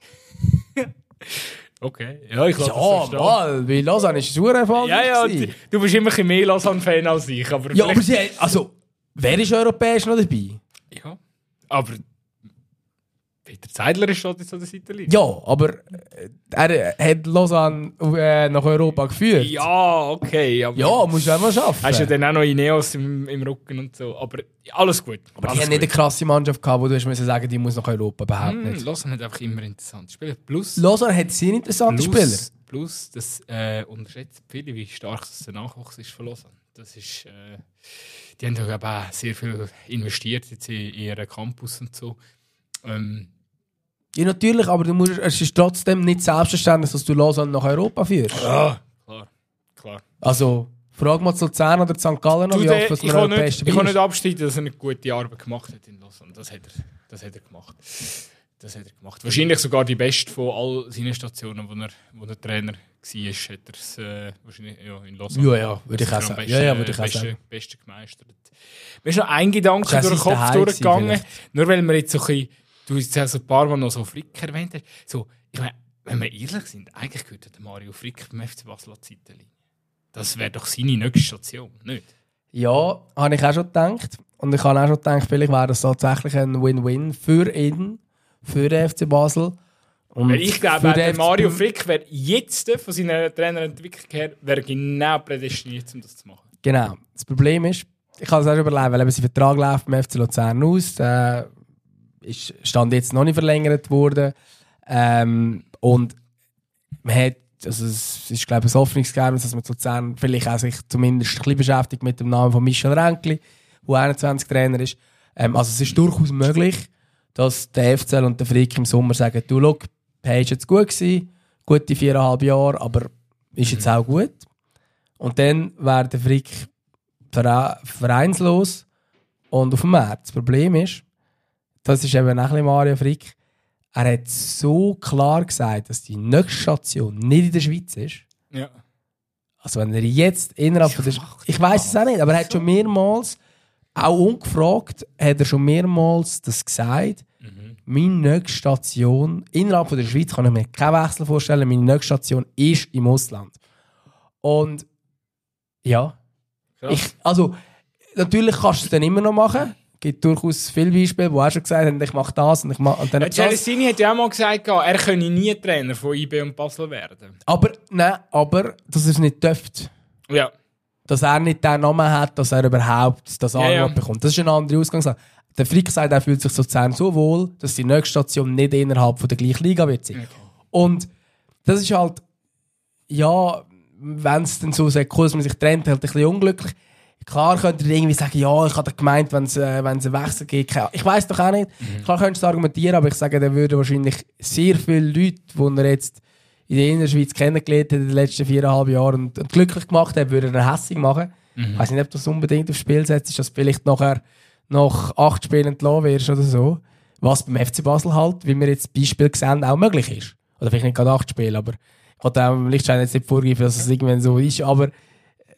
Okay, ja, ich glaube, ja, so mal, weil Lausanne ist ein Erfolg. Ja, ja, du, du bist immer ein mehr Lausanne-Fan als ich. Aber ja, aber sie, also, wer ist europäisch noch dabei? Ja, aber Peter Zeidler ist schon jetzt an der Seite. Ja, aber er hat Lausanne äh, nach Europa geführt. Ja, okay. Aber ja, musst du auch mal schaffen. Hast du ja dann auch noch Ineos im, im Rücken und so. Aber alles gut. Aber alles die haben nicht eine krasse Mannschaft gehabt, wo du hast müssen sagen, die muss nach Europa behaupten. Hm, Lausanne hat einfach immer interessante Spieler. Plus, Lausanne hat sehr interessante plus, Spieler. Plus, das äh, unterschätzt viele, wie stark das der Nachwuchs ist von Lausanne. Das ist, äh, die haben ja auch sehr viel investiert jetzt in ihren Campus und so. Ähm, Ja, natürlich, aber du musst, es ist trotzdem nicht selbstverständlich, dass du Lausanne nach Europa führst. Ja, klar, klar. Also, frag mal zu Luzern oder Sankt Gallen noch, Du, wie oft was ich man kann nicht, ich kann nicht abstreiten, dass er eine gute Arbeit gemacht hat in Lausanne. Das hat er, das hat er gemacht. Das hat er gemacht. Wahrscheinlich sogar die beste von all seinen Stationen, wo er, wo er Trainer war, hat er es äh, wahrscheinlich ja, in Lausanne. Ja, ja, würde ich auch sagen. Ja, ja, würde ich auch sagen. Beste gemeistert. Mir ist noch ein Gedanke durch den Kopf durchgegangen, nur weil wir jetzt so ein bisschen, du hast ja so ein paar Mal noch so Frick erwähnt hast. So, ich meine, wenn wir ehrlich sind, eigentlich gehört der Mario Frick beim F C Basel an die Seitenlinie. Das wäre doch seine nächste Station, nicht? Ja, habe ich auch schon gedacht. Und ich habe auch schon gedacht, vielleicht wäre das tatsächlich ein Win-Win für ihn, für den F C Basel. Und Weil ich glaube, der Mario Frick wäre jetzt von seiner Trainerentwicklung her wäre genau prädestiniert, um das zu machen. Genau. Das Problem ist, ich habe es auch schon überlegt, weil eben sein Vertrag läuft beim F C Luzern aus. Der ist Stand jetzt noch nicht verlängert worden. Ähm, und man hat, also es ist glaube ich ein Öffnungsgeheimnis, dass man zu Luzern vielleicht auch sich zumindest ein bisschen beschäftigt mit dem Namen von Michel Ränkli, der einundzwanzig Trainer ist. Ähm, also es ist durchaus möglich, dass der F C L und der Frick im Sommer sagen, du, schau, Page jetzt gut gewesen, gute viereinhalb Jahre, aber ist jetzt auch gut. Und dann wäre der Frick vereinslos und auf dem Markt. Das Problem ist, das ist eben auch ein Mario Frick, er hat so klar gesagt, dass die nächste Station nicht in der Schweiz ist. Ja. Also wenn er jetzt innerhalb von der... Ich weiss es auch nicht, aber er hat schon mehrmals, auch ungefragt, hat er schon mehrmals das gesagt, mhm. Meine nächste Station, innerhalb von der Schweiz kann ich mir keinen Wechsel vorstellen, meine nächste Station ist im Ausland. Und ja, ich, also natürlich kannst du es dann immer noch machen. Es gibt durchaus viele Beispiele, wo er schon gesagt hat, ich mache das und ich mache und dann ja, Celestini hat ja auch mal gesagt, er könne nie Trainer von I B und Basel werden. Aber, nein, aber, dass er es nicht dürfte. Ja. Dass er nicht den Namen hat, dass er überhaupt das Angebot ja, ja. bekommt. Das ist eine andere Ausgangslage. Der Frick sagt, er fühlt sich sozusagen so wohl, dass die nächste Station nicht innerhalb von der gleichen Liga wird sein. Okay. Und das ist halt, ja, wenn es dann so sagt, dass man sich trennt, halt ein bisschen unglücklich. Klar könnte er irgendwie sagen, ja, ich habe gemeint, wenn es äh, einen Wechsel gibt. Ich weiss doch auch nicht. Mhm. Klar könntest du argumentieren, aber ich sage, da würden wahrscheinlich sehr viele Leute, die er jetzt in der Innerschweiz kennengelernt hat in den letzten viereinhalb Jahren und, und glücklich gemacht hat, würden er hässig machen. Mhm. Ich weiss nicht, ob das unbedingt aufs Spiel setzt, dass vielleicht nachher nach acht Spielen entlassen wirst oder so. Was beim F C Basel halt, wie wir jetzt Beispiel sehen, auch möglich ist. Oder vielleicht nicht gerade acht Spiele, aber ich wollte auch Lichtschein jetzt nicht vorgreifen, dass es irgendwann so ist, aber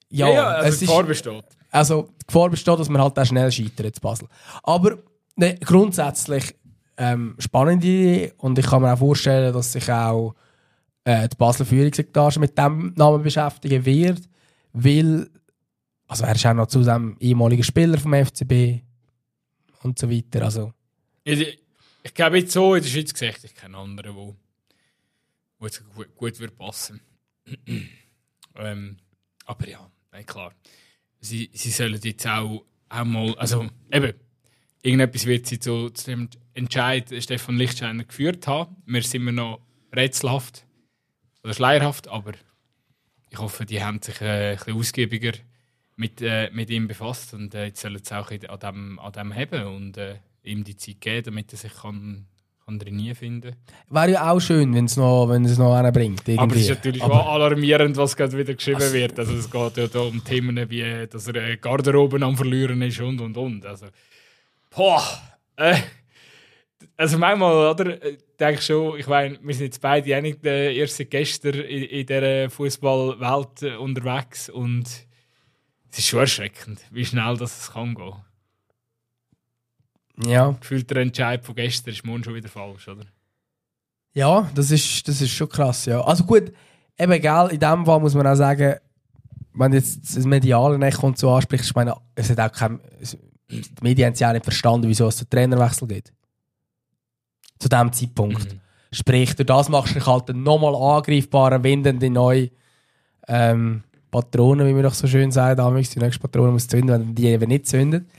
ja, ja, ja also es die ist, Gefahr besteht. Also die Gefahr besteht, dass man halt auch schnell scheitert in Basel. Aber ne, grundsätzlich ähm, spannende Idee und ich kann mir auch vorstellen, dass sich auch äh, die Basler Führungsetage mit dem Namen beschäftigen wird, weil also er ist auch noch zusammen ehemaliger Spieler vom F C B und so weiter. Also. Ich, ich glaube jetzt so in der Schweiz gesagt, ich kenne andere, wo, wo es gut, gut wird passen. ähm, aber ja, nein, klar. Sie, sie sollen jetzt auch, auch mal, also eben, irgendetwas wird sie zu, zu dem Entscheid Stefan Lichtsteiner geführt haben. Wir sind immer noch rätselhaft oder schleierhaft, aber ich hoffe, die haben sich äh, ein bisschen ausgiebiger mit, äh, mit ihm befasst und äh, jetzt sollen sie auch an dem, an dem haben und äh, ihm die Zeit geben, damit er sich kann, kann trainieren finden kann. Wäre ja auch schön, wenn es noch, wenn es noch einen bringt. Irgendwie. Aber es ist natürlich aber, auch alarmierend, was gerade wieder geschrieben also, wird. Also es geht ja da um Themen wie, dass er Garderoben am Verlieren ist und und und. Also, boah, äh, also manchmal, oder, denke ich schon, ich meine, wir sind jetzt beide auch nicht äh, erst seit gestern in, in dieser Fußballwelt äh, unterwegs und es ist schon erschreckend, wie schnell das kann gehen. Ja. Gefühlt der Entscheid von gestern ist morgen schon wieder falsch, oder? Ja, das ist, das ist schon krass, ja. Also gut, eben, gell, in dem Fall muss man auch sagen, wenn jetzt das mediale Echo und so ansprichst, ich meine, es hat auch kein, die Medien haben ja auch nicht verstanden, wieso es einen Trainerwechsel gibt. Zu diesem Zeitpunkt. Mhm. Sprich, durch das machst du dich halt nochmal angreifbarer, wenn dann die neue ähm, Patronen, wie man doch so schön sagt, damals die nächste Patronen muss zünden, wenn die eben nicht zündet.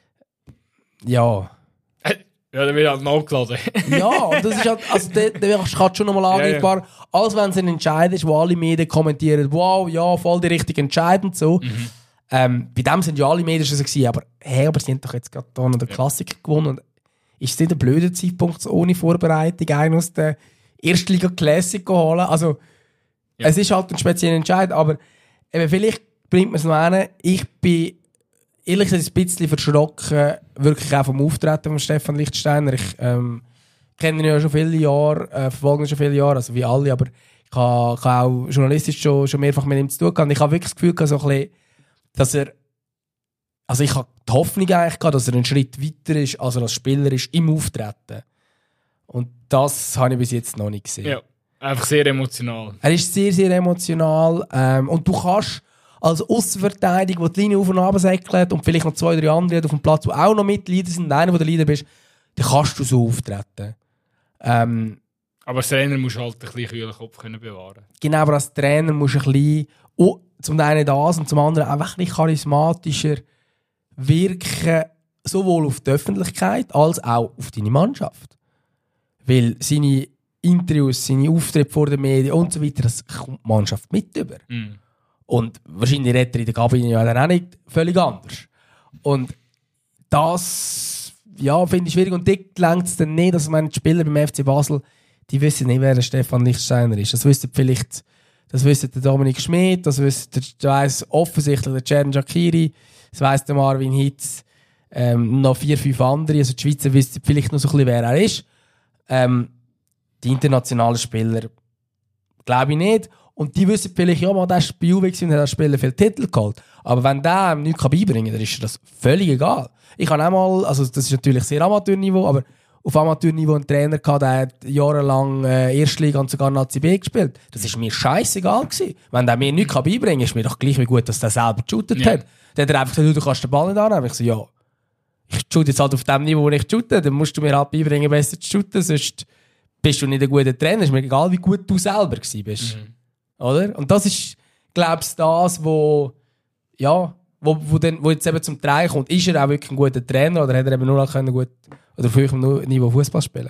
Ja. Ja, dann wird halt nachgeladen. Ja, und das ist halt, also der, der kannst schon nochmal angreifbar, ja, ja. Als wenn es ein Entscheid ist, wo alle Medien kommentieren, wow, ja, voll die richtige Entscheidung und so. Mhm. Ähm, bei dem sind ja alle Medien schon so gewesen, aber hey, aber sie haben doch jetzt gerade da noch den ja. Klassiker gewonnen. Und ist es nicht ein blöder Zeitpunkt, so ohne Vorbereitung einen aus der Erstliga Classic zu holen? Also, ja. Es ist halt ein spezieller Entscheid, aber eben, vielleicht bringt man es noch hin. Ich bin ehrlich gesagt ein bisschen verschrocken, wirklich auch vom Auftreten von Stefan Lichtsteiner. Ich ähm, kenne ihn ja schon viele Jahre, äh, verfolge ihn schon viele Jahre, also wie alle, aber ich habe auch journalistisch schon, schon mehrfach mit ihm zu tun gehabt. Ich habe wirklich das Gefühl gehabt, so ein bisschen, dass er, also ich habe die Hoffnung eigentlich gehabt, dass er einen Schritt weiter ist, als er als Spieler ist im Auftreten. Und das habe ich bis jetzt noch nicht gesehen. Ja, einfach sehr emotional. Er ist sehr, sehr emotional ähm, und du kannst als Aussenverteidigung, die die Linie auf und runter säckelt und vielleicht noch zwei, drei andere auf dem Platz, die auch noch Mitglieder sind, und einer, der der Leader bist, dann kannst du so auftreten. Ähm, aber als Trainer musst du halt ein bisschen kühlen Kopf können bewahren. Genau, aber als Trainer musst du ein bisschen, oh, zum einen das und zum anderen einfach ein bisschen charismatischer wirken, sowohl auf die Öffentlichkeit als auch auf deine Mannschaft. Weil seine Interviews, seine Auftritte vor den Medien und so weiter, das kommt die Mannschaft mit über. Mm. Und wahrscheinlich redet er in der Kabine ja dann auch nicht völlig anders. Und das, ja, finde ich schwierig. Und dort längt es dann nicht, dass meine die Spieler beim F C Basel, die wissen nicht, wer der Stefan Lichtsteiner ist. Das wissen vielleicht, das wissen der Dominik Schmidt, das wissen der, der weiss offensichtlich der Ceren Shaqiri, das weiss der Marvin Hitz, ähm, noch vier, fünf andere. Also die Schweizer wissen vielleicht noch so ein bisschen, wer er ist. Ähm, die internationalen Spieler glaube ich nicht. Und die wissen vielleicht, ja, man, der war bei Juve und hat als Spieler viele Titel geholt. Aber wenn der ihm nichts beibringen kann, dann ist das völlig egal. Ich habe auch mal, also das ist natürlich sehr Amateurniveau, aber auf Amateurniveau einen Trainer gehabt, der hat jahrelang äh, Erstliga und sogar Nazi B gespielt. Das war mir scheißegal gewesen. Wenn der mir nichts beibringen kann, ist mir doch gleich wie gut, dass der selber geshootet yeah. hat. Dann hat er einfach gesagt, du kannst den Ball nicht annehmen. Ich so, ja, ich shoote jetzt halt auf dem Niveau, wo ich shoote, dann musst du mir halt beibringen, besser zu shooten, sonst bist du nicht ein guter Trainer. Ist mir egal, wie gut du selber gewesen bist. Mhm. Oder? Und das ist, glaube ich, das, wo, ja, wo, wo, dann, wo jetzt eben zum Tragen kommt. Ist er auch wirklich ein guter Trainer oder hat er eben nur noch können gut oder auf höherem Niveau Fußball spielen?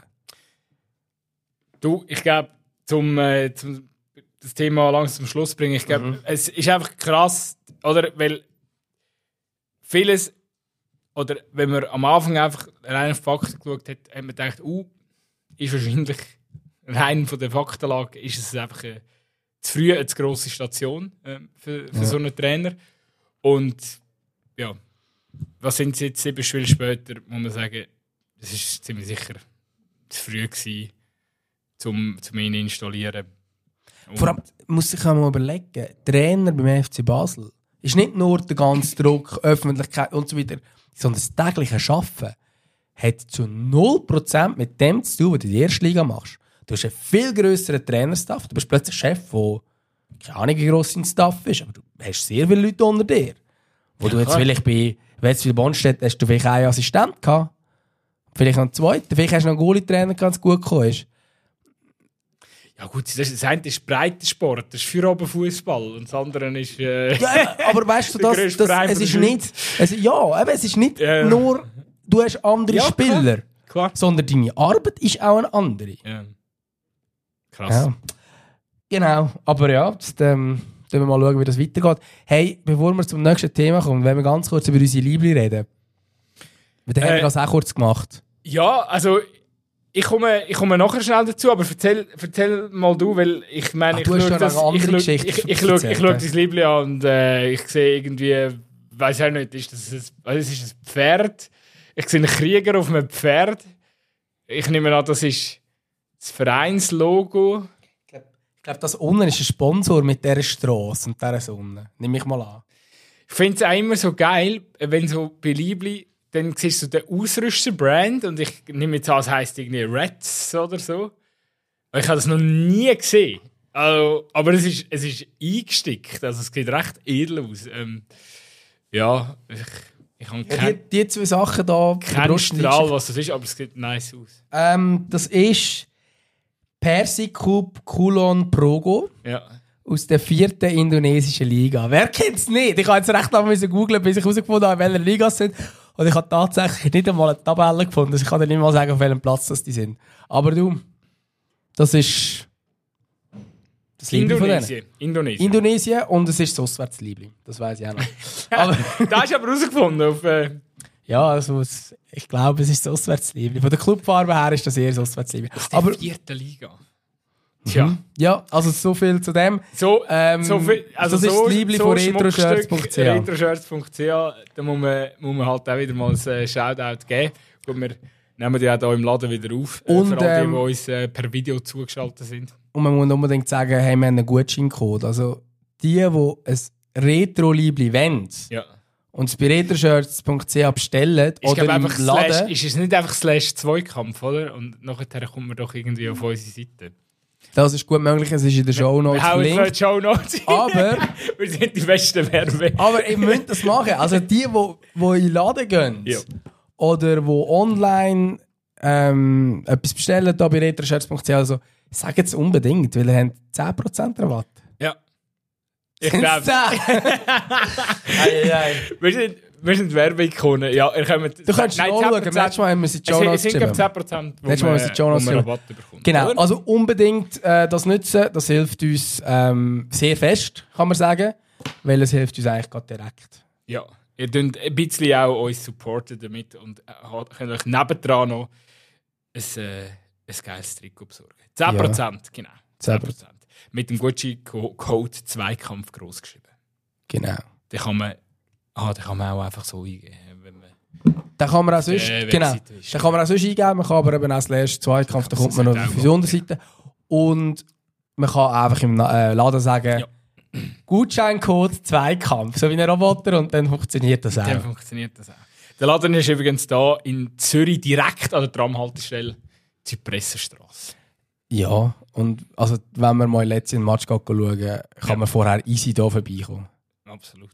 Du, ich glaube, zum, äh, zum das Thema langsam zum Schluss bringen, ich glaube, mhm. es ist einfach krass, oder? Weil vieles, oder wenn man am Anfang einfach rein auf Fakten geschaut hat, hat man gedacht, uh, ist wahrscheinlich rein von der Faktenlage ist es einfach eine zu früh eine zu grosse Station äh, für, für ja. so einen Trainer. Und ja, was sind sie jetzt sieben Spiele später, muss man sagen, das war ziemlich sicher zu früh gewesen, um, um ihn zu installieren. Und vor allem muss ich auch mal überlegen, Trainer beim F C Basel Ist nicht nur der ganze Druck, Öffentlichkeit und so weiter, sondern das tägliche Arbeiten hat zu null Prozent mit dem zu tun, was du in der ersten Liga machst. Du hast einen viel grösseren Trainerstaff, du bist plötzlich Chef, der keine Ahnung, wie gross dein Staff ist, aber du hast sehr viele Leute unter dir. Wo ja, du jetzt vielleicht bei Westfield Bonstedt hast du vielleicht einen Assistent gehabt, vielleicht noch einen zweiten, vielleicht hast du noch einen Goalie-Trainer, der ganz gut gekommen ist. Ja gut, das, das eine ist Breitensport, das ist Feierabendfußball und das andere ist... Äh, ja, aber weißt du, das, das, es ist nicht... Es, ja, eben, es ist nicht ja. nur, du hast andere ja, Spieler, klar. Klar. sondern deine Arbeit ist auch eine andere. Ja. Krass. Ja. Genau, aber ja, jetzt ähm, wir mal schauen, wie das weitergeht. Hey, bevor wir zum nächsten Thema kommen, wollen wir ganz kurz über unsere Liebli reden. Wir äh, haben wir das auch kurz gemacht. Ja, also ich komme, ich komme nachher schnell dazu, aber erzähl, erzähl mal du, weil ich meine, ich schaue das, ich schaue, ich, ich, ich schaue, ich schaue dein Liebli an und äh, ich sehe irgendwie, weiß auch nicht, ist das ein, also es ist ein Pferd. Ich sehe einen Krieger auf einem Pferd. Ich nehme an, das ist das Vereinslogo. Ich glaube, das unten ist ein Sponsor mit dieser Strasse und dieser Sonne. Nehme ich mal an. Ich finde es auch immer so geil, wenn so bei Liebli, dann siehst du den Ausrüster-Brand und ich nehme jetzt an, es heisst irgendwie Reds oder so. Ich habe das noch nie gesehen. Also, aber es ist, es ist eingestickt, also es sieht recht edel aus. Ähm, ja, ich, ich habe ja, die, die zwei Sachen da... Kein Strahl, was das ist, aber es sieht nice aus. Ähm, das ist... Persicub Kulon Progo ja. aus der vierten indonesischen Liga. Wer kennt es nicht? Ich habe jetzt recht lange googeln, bis ich herausgefunden habe, in welcher Liga sie sind. Und ich habe tatsächlich nicht einmal eine Tabelle gefunden. Also ich kann dir nicht mal sagen, auf welchem Platz das die sind. Aber du, das ist das Liebling von denen. Indonesien. Indonesien und es ist das Auswärtsliebling. Das weiss ich auch noch. aber da hast du aber herausgefunden auf... Äh Ja, also es, ich glaube, es ist das Auswärtsliebling. Von der Clubfarbe her ist das eher das Auswärtsliebling. Das ist die aber, vierte Liga. Tja. Mhm. Ja, also so viel zu dem. So, ähm, so viel, also das so, ist das Liebling so von retroshirts punkt c h. retroshirts punkt c h, da muss man, muss man halt auch wieder mal ein äh, Shoutout geben. Gut, wir nehmen die auch hier im Laden wieder auf, äh, und, für all die, ähm, die uns äh, per Video zugeschaltet sind. Und man muss unbedingt sagen, hey, wir haben einen Gutscheincode. Also die, die ein Retro-Liebling wollen, ja. und es bei retroshirts punkt c h bestellen ich oder im Laden... Slash, ist es nicht einfach Slash Zweikampf, oder? Und nachher kommt man doch irgendwie auf unsere Seite. Das ist gut möglich, es ist in den Shownotes verlinkt. Wir hauen Show Notes. Aber... wir sind die besten Werbe. Aber ihr müsst das machen. Also die, die, die in den Laden gehen ja. oder die online ähm, etwas bestellen, da bei retroshirts punkt c h, also sagt es unbedingt, weil ihr habt zehn Prozent Rabatt. Ja. Ich glaube. wir sind, wir sind Werbeikonen. Ja, ihr könnt, du kannst nein, schauen, letztes Mal haben wir sie die Show Notes geschrieben. Es sind zehn Prozent, wo letztes Mal haben wir sie die Show Notes Rabatt bekommen. Genau, oder? also unbedingt äh, das nutzen, das hilft uns ähm, sehr fest, kann man sagen, weil es hilft uns eigentlich gerade direkt. Ja, ihr könnt ein bisschen auch uns supporten damit und äh, könnt euch nebendran noch ein, äh, ein geiles Trikot besorgen. zehn Prozent, ja. Genau. zehn Prozent. Mit dem Gutschein-Code Zweikampf groß geschrieben. Genau. Den kann man, ah, den kann man auch einfach so eingeben. Wenn man den kann man auch sonst, äh, genau, den kann man auch sonst eingeben. Man kann aber eben auch slash Zweikampf, da kommt man noch auf die Unterseite. Und man kann einfach im äh, Laden sagen, ja. Gutscheincode Zweikampf, so wie ein Roboter, und dann funktioniert das auch. Dann funktioniert das auch. Der Laden ist übrigens da in Zürich, direkt an der Tramhaltestelle Zypressenstrasse. Ja, und also, wenn wir mal letztens in den Match schauen, kann ja. man vorher easy hier vorbeikommen. Absolut.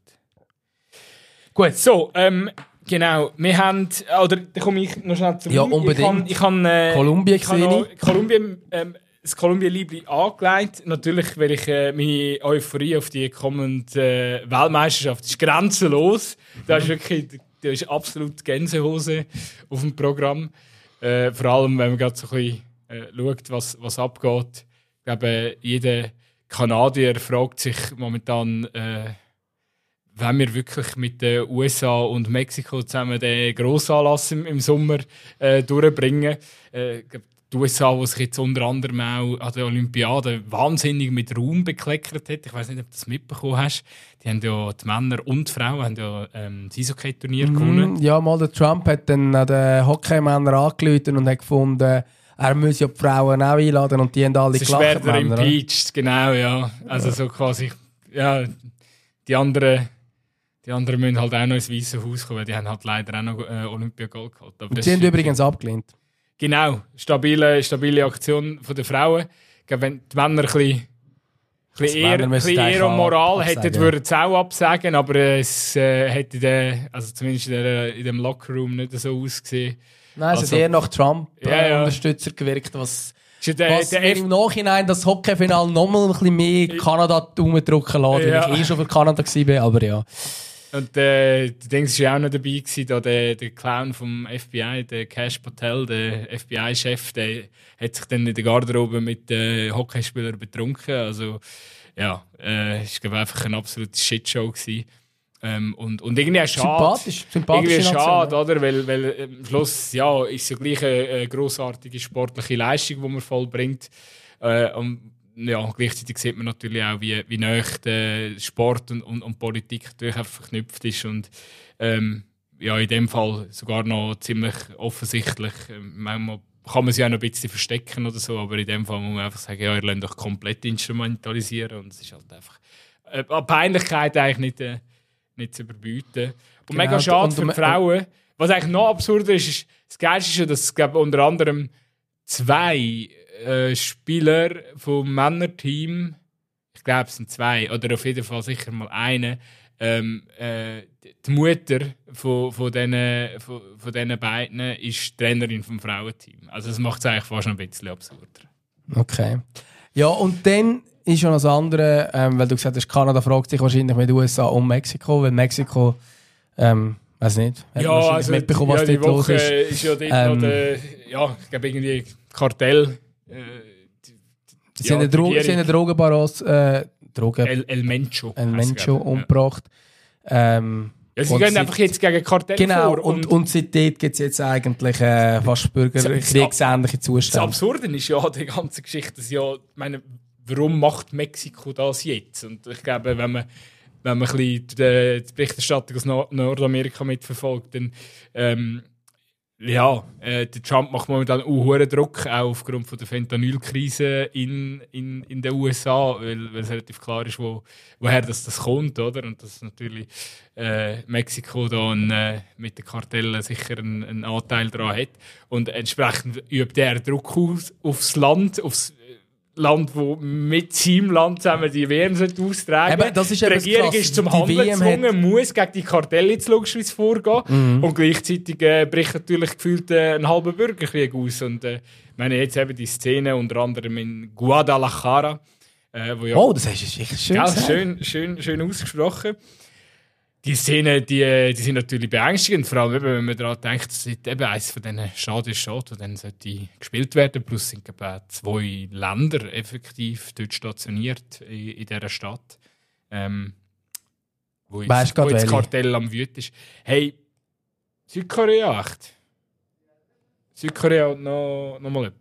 Gut, so, ähm, genau, wir haben, oder da komme ich noch schnell zu Ja, unbedingt. Ich habe äh, Kolumbien gesehen. Kolumbien, ähm, das Kolumbien-Liebling angelegt. Natürlich, weil ich äh, meine Euphorie auf die kommende äh, Weltmeisterschaft ist grenzenlos. Da ist wirklich, da ist absolut Gänsehose auf dem Programm. Äh, vor allem, wenn man gerade so ein bisschen äh, schaut, was, was abgeht. Ich glaube, jeder Kanadier fragt sich momentan, äh, wenn wir wirklich mit den U S A und Mexiko zusammen den Grossanlass im, im Sommer äh, durchbringen. Äh, die U S A, die sich jetzt unter anderem auch an der Olympiade wahnsinnig mit Ruhm bekleckert hat. Ich weiß nicht, ob du das mitbekommen hast. Die haben ja, die Männer und die Frauen haben ja ähm, das Eishockey-Turnier mm, gewonnen. Ja, mal der Trump hat dann den Hockey-Männern angerufen und hat gefunden, er müsse ja die Frauen auch einladen und die haben alle gelacht. Das werden impeached, genau, ja. Also so quasi, ja, die anderen die anderen müssen halt auch noch ins Weiße Haus kommen, weil die haben halt leider auch noch äh, Olympiagold geholt. Aber und sie haben übrigens abgelehnt. Genau, stabile, stabile Aktion der Frauen. Ich glaube, wenn die Männer ein bisschen, ein bisschen eher, ein bisschen eher um Moral hätten, würden sie auch absagen, aber es äh, hätte der, also zumindest in, der, in dem Lockerroom nicht so ausgesehen. Nein, es also, hat eher nach Trump-Unterstützer ja, ja. gewirkt, was, der, was der mir im Nachhinein das Hockeyfinale nochmal ein bisschen mehr Kanada umdrücken lässt, ja. weil ich eh schon für Kanada war, aber ja. Und äh, der Dings war auch noch dabei, gewesen, da der, der Clown vom F B I, der Cash Patel, der F B I-Chef, der hat sich dann in der Garderobe mit den äh, Hockeyspielern betrunken. Also ja, äh, es war einfach eine absolute Shitshow gewesen. Ähm, und, und irgendwie auch schade. Sympathisch, sympathisch irgendwie schade, oder? Weil, weil am Schluss ja, ist es ja gleich eine, eine grossartige sportliche Leistung, die man vollbringt. Äh, und ja, gleichzeitig sieht man natürlich auch, wie, wie nah der Sport und, und, und Politik natürlich einfach verknüpft ist. Und ähm, ja, in dem Fall sogar noch ziemlich offensichtlich. Manchmal kann man sie auch noch ein bisschen verstecken oder so, aber in dem Fall muss man einfach sagen, ja, ihr lernt euch komplett instrumentalisieren. Und es ist halt einfach äh, Peinlichkeit eigentlich nicht, äh, nicht zu überbieten. Und genau, mega schade und, für die Frauen. Was eigentlich noch absurder ist, ist das Geilste ist ja, dass es glaub, unter anderem zwei äh, Spieler vom Männerteam, ich glaube es sind zwei, oder auf jeden Fall sicher mal eine, ähm, äh, die Mutter von, von diesen von, von diesen beiden ist Trainerin vom Frauenteam. Also das macht es eigentlich fast noch ein bisschen absurder. Okay. Ja, und dann ist schon das andere, ähm, weil du gesagt hast, Kanada fragt sich wahrscheinlich mit den U S A um Mexiko, weil Mexiko, ähm, weiß nicht, hat ja, also mitbekommen, was ja, dort los ist. ist ja dort ähm, noch der, ja, ich glaube irgendwie Kartell. Äh, die, die, sie, ja, haben Dro- sie haben einen Drogenbaros, äh, Drogen, El, El Mencho, El Mencho umgebracht. Ja. Ähm, ja, sie gehen sie, einfach jetzt gegen Kartell genau, vor. Und, und, und seitdem gibt es jetzt eigentlich äh, fast bürgerkriegsähnliche Zustände. Das Absurde ist ja die ganze Geschichte, dass ja, ich meine, warum macht Mexiko das jetzt? Und ich glaube, wenn man, wenn man ein bisschen die, die Berichterstattung aus Nord- Nordamerika mitverfolgt, dann ähm, ja, äh, der Trump macht momentan auch hohen Druck, auch aufgrund von der Fentanylkrise in, in, in den U S A, weil, weil es relativ klar ist, wo, woher das, das kommt, oder? Und dass natürlich äh, Mexiko da ein, äh, mit den Kartellen sicher einen, einen Anteil daran hat. Und entsprechend übt er Druck aus, aufs Land, aufs Land, das mit seinem Land zusammen die W M austragen sollte. Die Regierung ist zum Handeln gezwungen, muss gegen die Kartelle jetzt logischerweise vorgehen. Mhm. Und gleichzeitig äh, bricht natürlich gefühlt äh, ein halber Bürgerkrieg aus. Und äh, ich meine jetzt eben die Szene unter anderem in Guadalajara. Äh, wo ja, oh, das hast du sicher schön ja, gesagt. Schön, schön, schön ausgesprochen. Die Szenen, die, die sind natürlich beängstigend, vor allem wenn man daran denkt, dass eben eines von diesen Stadien steht, wo dann sollte gespielt werden. Plus sind eben zwei Länder effektiv dort stationiert in, in dieser Stadt, ähm, wo jetzt, weißt wo jetzt das Kartell am Wüten ist. Hey, Südkorea echt? Südkorea und noch, noch mal jemand?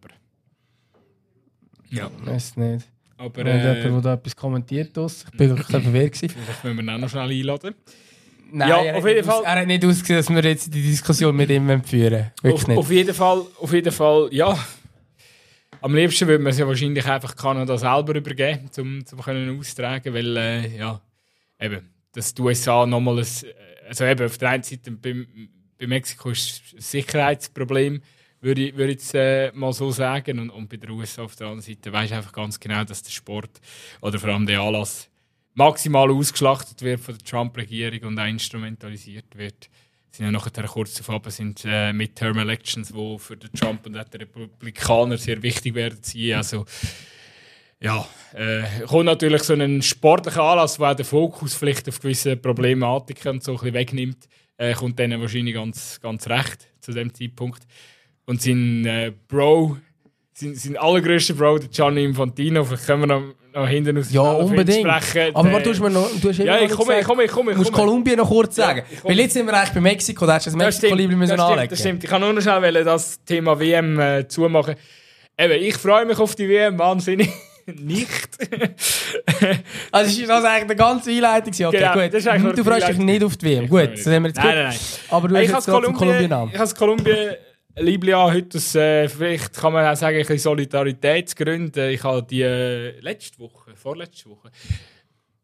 Ja. Ich weiß nicht. Aber, und äh, jemand, der da etwas kommentiert hat. Ich bin wirklich verwirrt gewesen. Vielleicht müssen wir ihn auch noch schnell einladen. Nein, ja, er, auf hat jeden Fall, aus, er hat nicht ausgesehen, dass wir jetzt die Diskussion mit ihm führen. Wirklich auf, nicht. Auf jeden Fall, auf jeden Fall, ja. Am liebsten würde man es ja wahrscheinlich einfach Kanada selber übergeben, um zu können austragen, weil äh, ja, eben, dass die U S A nochmal ein, also eben auf der einen Seite bei, bei Mexiko ist ein Sicherheitsproblem, würde ich, würde ich jetzt äh, mal so sagen, und, und bei der U S A auf der anderen Seite weisst du einfach ganz genau, dass der Sport oder vor allem der Anlass maximal ausgeschlachtet wird von der Trump-Regierung und auch instrumentalisiert wird. Es sind ja nachher kurz davor sind äh, Midterm-Elections, die für den Trump und auch die Republikaner sehr wichtig werden sein. Also ja, äh, kommt natürlich so ein sportlicher Anlass, der auch den Fokus vielleicht auf gewisse Problematiken und so ein bisschen wegnimmt, äh, kommt denen wahrscheinlich ganz, ganz recht zu dem Zeitpunkt. Und sein äh, Bro, sein, sein allergrößter Bro, der Gianni Infantino, vielleicht können wir noch, noch hinten aus ja, unbedingt. sprechen. Aber warte, du hast mir noch, du hast ja, ich komme, ich komme, ich komme. Du musst Kolumbien noch kurz sagen. Ja, weil jetzt sind wir eigentlich bei Mexiko, da hast du das Mexiko-Liebli müssen anlegen. Das stimmt, ich kann nur noch schnell das Thema W M äh, zumachen. Eben, ich freue mich auf die W M, wahnsinnig. Nicht. Also ist das eigentlich eine ganze Einleitung? Okay, genau, gut. Du freust dich nicht auf die W M. Gut, das haben wir jetzt nein, nein, nein. Aber du hey, hast jetzt gerade Kolumbien an. Ich habe Kolumbien Liebli an, heute aus, äh, vielleicht kann man auch sagen, ein bisschen Solidaritätsgründe. Ich habe die äh, letzte Woche, vorletzte Woche,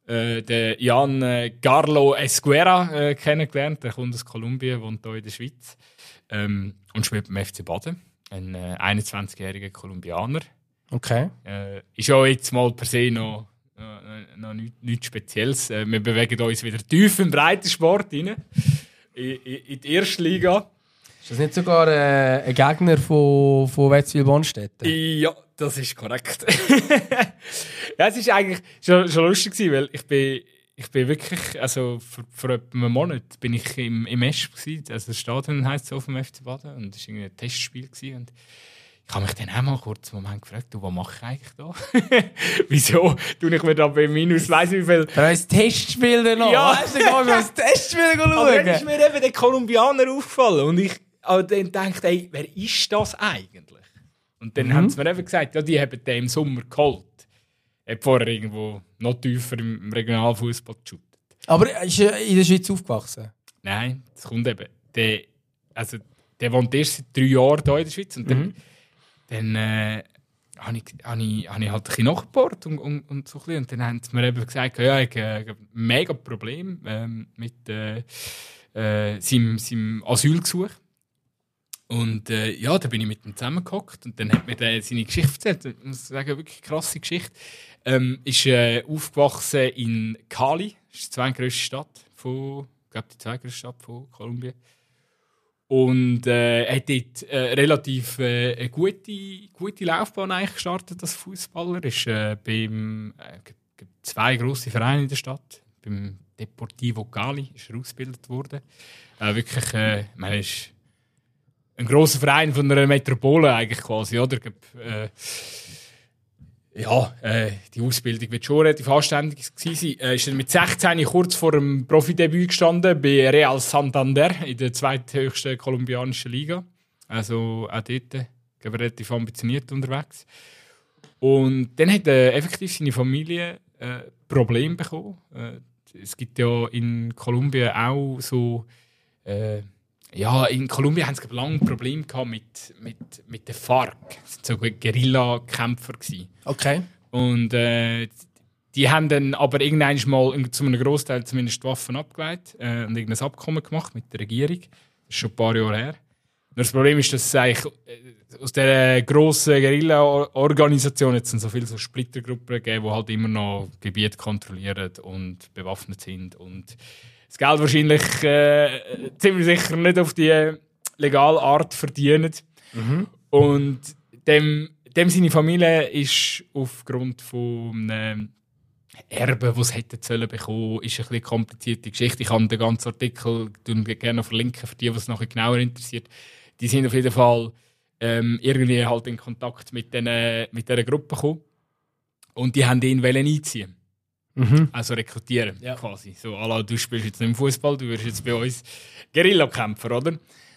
äh, den Jan äh, Carlo Esguerra äh, kennengelernt. Der kommt aus Kolumbien, wohnt hier in der Schweiz ähm, und spielt beim F C Baden. Ein äh, einundzwanzigjähriger Kolumbianer. Okay. Äh, ist auch jetzt mal per se noch, noch, noch nichts, nichts Spezielles. Äh, wir bewegen uns wieder tief im Breitensport rein. In, in, in die erste Liga. Ist das nicht sogar äh, ein Gegner von, von Wetzwil-Bonstetten? Ja, das ist korrekt. Ja, es war eigentlich schon, schon lustig, weil ich bin, ich bin wirklich, also vor, vor etwa einem Monat bin ich im, im Esch gewesen, also das Stadion heisst so vom F C Baden und das war ein Testspiel gewesen, und ich habe mich dann auch mal kurz einen Moment gefragt, du, was mache ich eigentlich da? Wieso tue ich mir da bei minus weiss wie viel... Da ist Testspiel noch. Ja. Weißt du, ich gehe das Testspiel schauen. Aber dann ist mir eben der Kolumbianer aufgefallen und ich habe dann gedacht, ey, wer ist das eigentlich? Und dann mhm. haben sie mir eben gesagt, ja, die haben den im Sommer geholt. Er hat vorher irgendwo noch tiefer im Regionalfußball geshootet. Aber ist er in der Schweiz aufgewachsen? Nein, das kommt eben. Der, also, der wohnt erst seit drei Jahren hier in der Schweiz. Und dann, mhm. dann äh, habe ich, hab ich, hab ich halt ein bisschen nachgebohrt und, und, und so ein bisschen. Und dann haben sie mir eben gesagt, ja, ich habe ein mega Problem ähm, mit äh, äh, seinem, seinem Asylgesuch. Und äh, ja, da bin ich mit ihm zusammengehockt und dann hat mir der seine Geschichte erzählt. Ich muss sagen, wirklich eine krasse Geschichte. Ähm, ist äh, aufgewachsen in Cali, das ist die zweitgrößte Stadt von, ich glaube, die zweitgrößte Stadt von Kolumbien. Und äh, er hat dort äh, relativ äh, eine gute, gute Laufbahn eigentlich gestartet als Fußballer. Ist äh, beim äh, zwei grosse Vereine in der Stadt, beim Deportivo Cali, ist er ausgebildet worden. Äh, wirklich, äh, ich meine, ist ein grosser Verein von einer Metropole eigentlich quasi, oder? Äh, ja, äh, die Ausbildung wird schon relativ anständig gewesen sein. Äh, ist dann mit sechzehn kurz vor dem Profidebüt gestanden bei Real Santander in der zweithöchsten kolumbianischen Liga. Also auch dort äh, relativ ambitioniert unterwegs. Und dann hat äh, effektiv seine Familie äh, Probleme bekommen. Äh, es gibt ja in Kolumbien auch so... Äh, Ja, in Kolumbien haben sie lange Probleme gehabt mit, mit, mit den FARC. Das waren so Guerilla-Kämpfer. Okay. Und äh, die haben dann aber irgendwann mal zu einem Grossteil zumindest die Waffen abgelegt äh, und irgendein Abkommen gemacht mit der Regierung. Das ist schon ein paar Jahre her. Nur das Problem ist, dass es eigentlich aus dieser grossen Guerilla-Organisation jetzt so viele so Splittergruppen geben, die halt immer noch Gebiete kontrollieren und bewaffnet sind und das Geld wahrscheinlich äh, ziemlich sicher nicht auf die legale Art verdienen. Mhm. Und dem, dem seine Familie ist aufgrund von einem Erbe, das es hätte sollen bekommen, ist eine bisschen komplizierte Geschichte. Ich kann den ganzen Artikel gerne verlinken, für die, was es nachher genauer interessiert. Die sind auf jeden Fall ähm, irgendwie halt in Kontakt mit, den, mit dieser Gruppe gekommen. Und die haben ihn einziehen. Mhm. Also rekrutieren, ja. Quasi. So, alla, du spielst jetzt nicht im Fußball, du wirst jetzt bei uns Guerilla-Kämpfer, oder?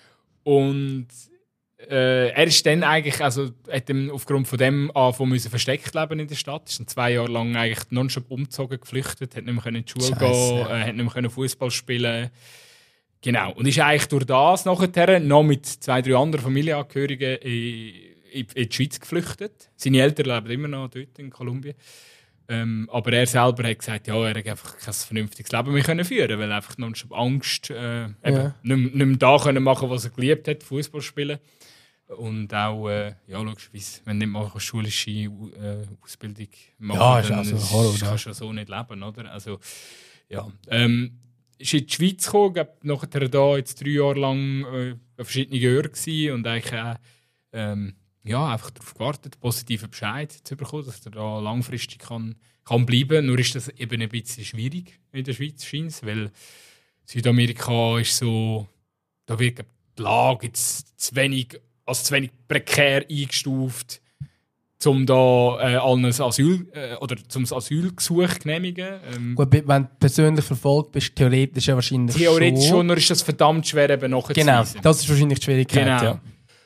Und äh, er ist dann eigentlich, also hat ihm aufgrund von dem angefangen müssen versteckt leben in der Stadt. Ist dann zwei Jahre lang eigentlich nonstop umgezogen, geflüchtet, hat nicht mehr in die Schule Scheiße. gehen, äh, hat nicht mehr Fußball spielen. Genau. Und ist eigentlich durch das nachher noch mit zwei, drei anderen Familienangehörigen in, in, in die Schweiz geflüchtet. Seine Eltern leben immer noch dort in Kolumbien. Ähm, aber er selber hat gesagt, ja, er hätte einfach kein vernünftiges Leben mehr können führen, weil er einfach noch Angst äh, eben ja. nicht, nicht mehr da können machen, was er geliebt hat, Fußball spielen. Und auch, äh, ja, logischerweise, wenn du nicht mal eine schulische äh, Ausbildung machen ja, dann ist also Horror, kannst du so nicht leben, oder? Also, ja. Ähm, ist in die Schweiz gekommen, glaub, nachher da jetzt drei Jahre lang äh, verschiedene Jahre gewesen und eigentlich auch, ähm, ja, einfach darauf gewartet, positiven Bescheid zu bekommen, dass er da langfristig kann, kann bleiben. Nur ist das eben ein bisschen schwierig in der Schweiz, scheint, weil Südamerika ist so, da wird die Lage jetzt zu wenig, als zu wenig prekär eingestuft, um da äh, allen Asyl äh, oder zum Asylgesuch zu genehmigen. Ähm, Gut, wenn du persönlich verfolgt bist, theoretisch ja wahrscheinlich theoretisch schon. schon, nur ist das verdammt schwer eben nachzuweisen. Genau, das ist wahrscheinlich die Schwierigkeit, genau. Ja.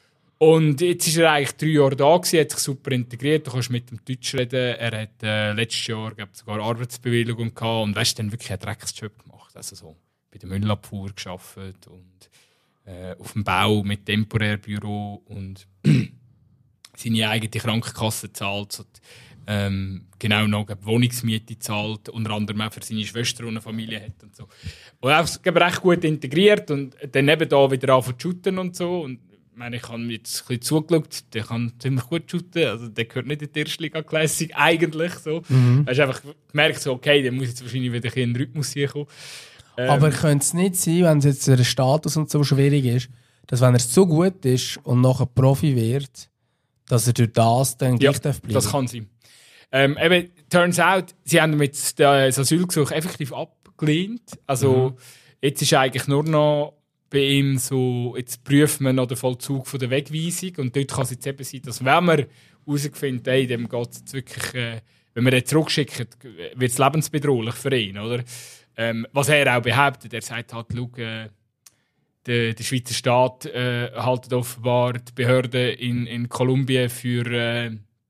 Und jetzt ist er eigentlich drei Jahre da gewesen, hat sich super integriert. Du kannst mit dem Deutsch reden. Er hat äh, letztes Jahr glaub, sogar Arbeitsbewilligung gehabt und weißt, dann wirklich einen Drecksjob gemacht. Also so bei der Müllabfuhr gearbeitet und äh, auf dem Bau mit Temporärbüro und seine eigene Krankenkasse zahlt. So Ähm, genau noch eine Wohnungsmiete zahlt, unter anderem auch für seine Schwester, die eine Familie hat und so. Und auch recht gut integriert und dann eben da wieder anfangen zu shooten und so. Und ich meine, ich habe jetzt ein bisschen zugeschaut, der kann ziemlich gut shooten, also der gehört nicht in die erste Liga Classic, eigentlich so. Mhm. Du hast einfach gemerkt, so, okay, der muss jetzt wahrscheinlich wieder in den Rhythmus hier kommen. Ähm, Aber könnte es nicht sein, wenn es jetzt der Status und so schwierig ist, dass wenn er so gut ist und nachher Profi wird, dass er durch das dann ja, gleich bleiben darf? Das kann sein. Ähm, eben, turns out, sie haben mit das Asylgesuch effektiv abgelehnt. Also, mhm. jetzt ist eigentlich nur noch bei ihm so, jetzt prüft man noch den Vollzug von der Wegweisung. Und dort kann es jetzt eben sein, dass wenn man herausfindet, ey, dem geht es jetzt wirklich, äh, wenn man den zurückschickt, wird es lebensbedrohlich für ihn, oder? Ähm, was er auch behauptet, er sagt halt, schau, äh, der, der Schweizer Staat äh, haltet offenbar die Behörden in, in Kolumbien für, äh,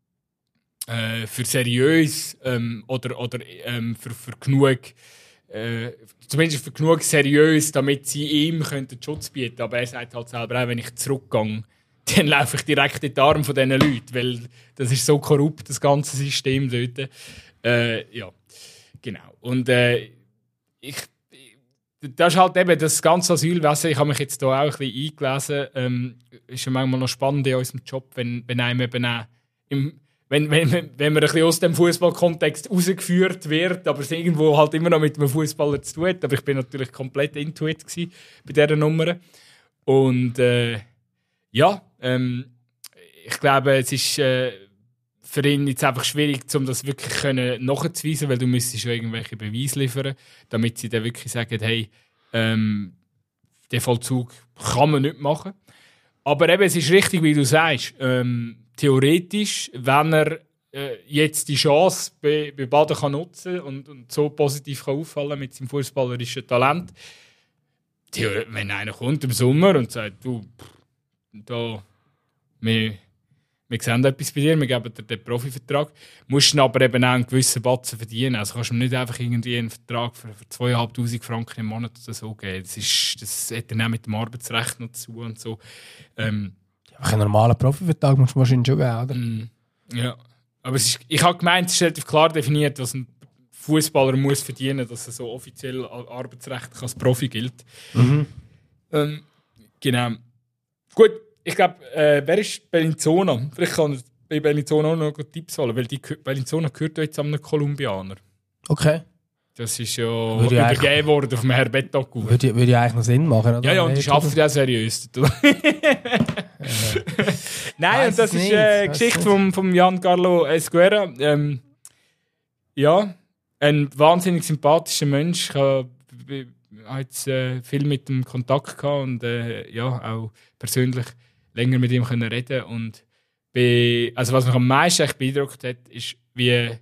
äh, für seriös ähm, oder, oder ähm, für, für genug, äh, zumindest für genug seriös, damit sie ihm könnten Schutz bieten können. Aber er sagt halt selber auch, wenn ich zurückgehe, dann laufe ich direkt in die Arme von diesen Leuten, weil das ist so korrupt, das ganze System dort. Äh, ja, genau. Und äh, ich Das ist halt eben das ganze Asylwesen. Ich habe mich jetzt hier auch ein bisschen eingelesen. Ähm, ist ja manchmal noch spannend in unserem Job, wenn, wenn einem eben auch im, wenn, wenn, wenn man ein bisschen aus dem Fußballkontext rausgeführt wird, aber es irgendwo halt immer noch mit einem Fußballer zu tun hat. Aber ich bin natürlich komplett intuit gewesen bei dieser Nummer. Und äh, ja, ähm, ich glaube, es ist äh, für ihn jetzt einfach schwierig, um das wirklich können nachzuweisen, weil du müsstest ja irgendwelche Beweise liefern, damit sie dann wirklich sagen, hey, ähm, den Vollzug kann man nicht machen. Aber eben, es ist richtig, wie du sagst, ähm, theoretisch, wenn er äh, jetzt die Chance bei, bei Baden kann nutzen und, und so positiv kann auffallen mit seinem fußballerischen Talent, Theor- wenn einer kommt im Sommer und sagt, du, pff, da, wir wir sehen etwas bei dir, wir geben dir den Profivertrag. Du musst aber eben auch einen gewissen Batzen verdienen. Also kannst du nicht einfach irgendwie einen Vertrag für, für zweitausendfünfhundert Franken im Monat oder so geben. Das, ist, das hat dann auch mit dem Arbeitsrecht noch zu und so. Ähm, ja, einen normalen Profivertrag musst du wahrscheinlich schon geben, oder? Mm, ja, aber es ist, ich habe gemeint, es ist relativ klar definiert, was ein Fußballer muss verdienen, dass er so offiziell Arbeitsrecht als Profi gilt. Mhm. Ähm, genau. Gut. Ich glaube, äh, wer ist Bellinzona? Vielleicht kann er bei Bellinzona auch noch Tipps holen, weil die Bellinzona gehört ja jetzt an einen Kolumbianer. Okay. Das ist ja würde übergeben worden auf dem Herr Betancourt. Würde, würde ja eigentlich noch Sinn machen, oder? Ja, ja, und die arbeiten ja seriös. Nein, und das ist eine äh, Geschichte von vom Giancarlo Esguerra. Ähm, ja, ein wahnsinnig sympathischer Mensch. Ich habe jetzt äh, viel mit ihm Kontakt gehabt und äh, ja, auch persönlich länger mit ihm können reden und bei, also was mich am meisten echt beeindruckt hat, ist, wie,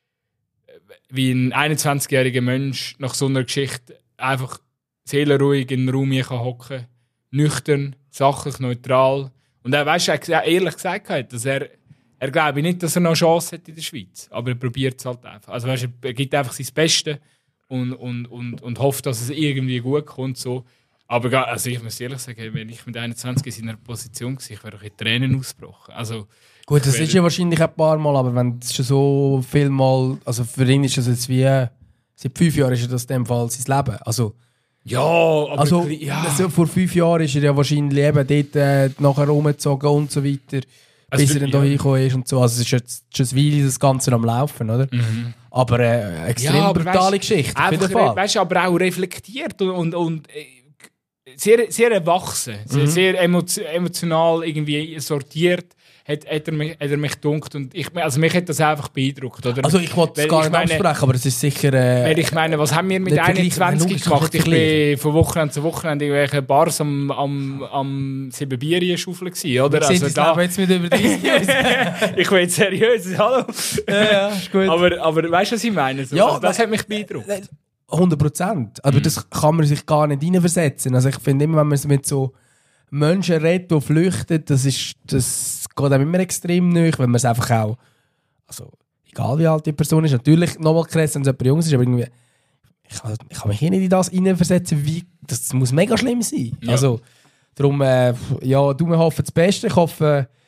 wie ein einundzwanzigjähriger Mensch nach so einer Geschichte einfach seelenruhig in den Raum hier hocken kann, nüchtern, sachlich, neutral. Und er, weißt, er hat ehrlich gesagt, dass er, er glaube nicht, dass er noch eine Chance hat in der Schweiz, aber er probiert es halt einfach. Also weißt, er gibt einfach sein Bestes und, und, und, und hofft, dass es irgendwie gut kommt. So. Aber also ich muss ehrlich sagen, wenn ich mit einundzwanzig in seiner Position war, ich wäre doch in Tränen ausgebrochen. Also, gut, das ist ja wahrscheinlich ein paar Mal, aber wenn es schon so viel Mal, also für ihn ist das jetzt wie, seit fünf Jahren ist das in dem Fall sein Leben. Also, ja, aber also, ja. Also vor fünf Jahren ist er ja wahrscheinlich eben dort äh, nachher rumgezogen und so weiter, also bis er dann ja. da hingekommen ist und so. Also es ist jetzt schon ein Weile das Ganze am Laufen, oder? Mhm. Aber äh, extrem ja, aber brutale weißt, Geschichte, auf jeden Fall. Weißt, aber auch reflektiert und, und, und sehr, sehr erwachsen, sehr, mhm. sehr emotional irgendwie sortiert, hat, hat, er, mich, hat er mich gedunkt. Und ich, also mich hat das einfach beeindruckt. Oder? Also ich wollte es gar nicht meine, ansprechen, aber es ist sicher... Äh, ich meine, was haben wir mit einundzwanzig gemacht? Ich war von Wochenende zu Wochenende in irgendwelchen Bars am, am, am Siebenbierien-Schaufeln gewesen, oder? Also da, jetzt mit über dreißig. Ich will jetzt seriös, hallo? Ja, ja, ist gut. Aber, aber weißt du, was ich meine? So, ja, also das hat mich beeindruckt. hundert Prozent. Aber mhm. das kann man sich gar nicht reinversetzen. Also ich finde immer, wenn man mit so Menschen redet, die flüchten, das, ist, das geht einem immer extrem nahe, wenn man es einfach auch, also egal wie alt die Person ist, natürlich nochmal krass, wenn es jemand Jungs ist, aber irgendwie, ich kann, ich kann mich hier nicht in das reinversetzen, wie, das muss mega schlimm sein. Ja. Also darum, äh, ja, du, wir hoffen das Beste. Ich hoffe,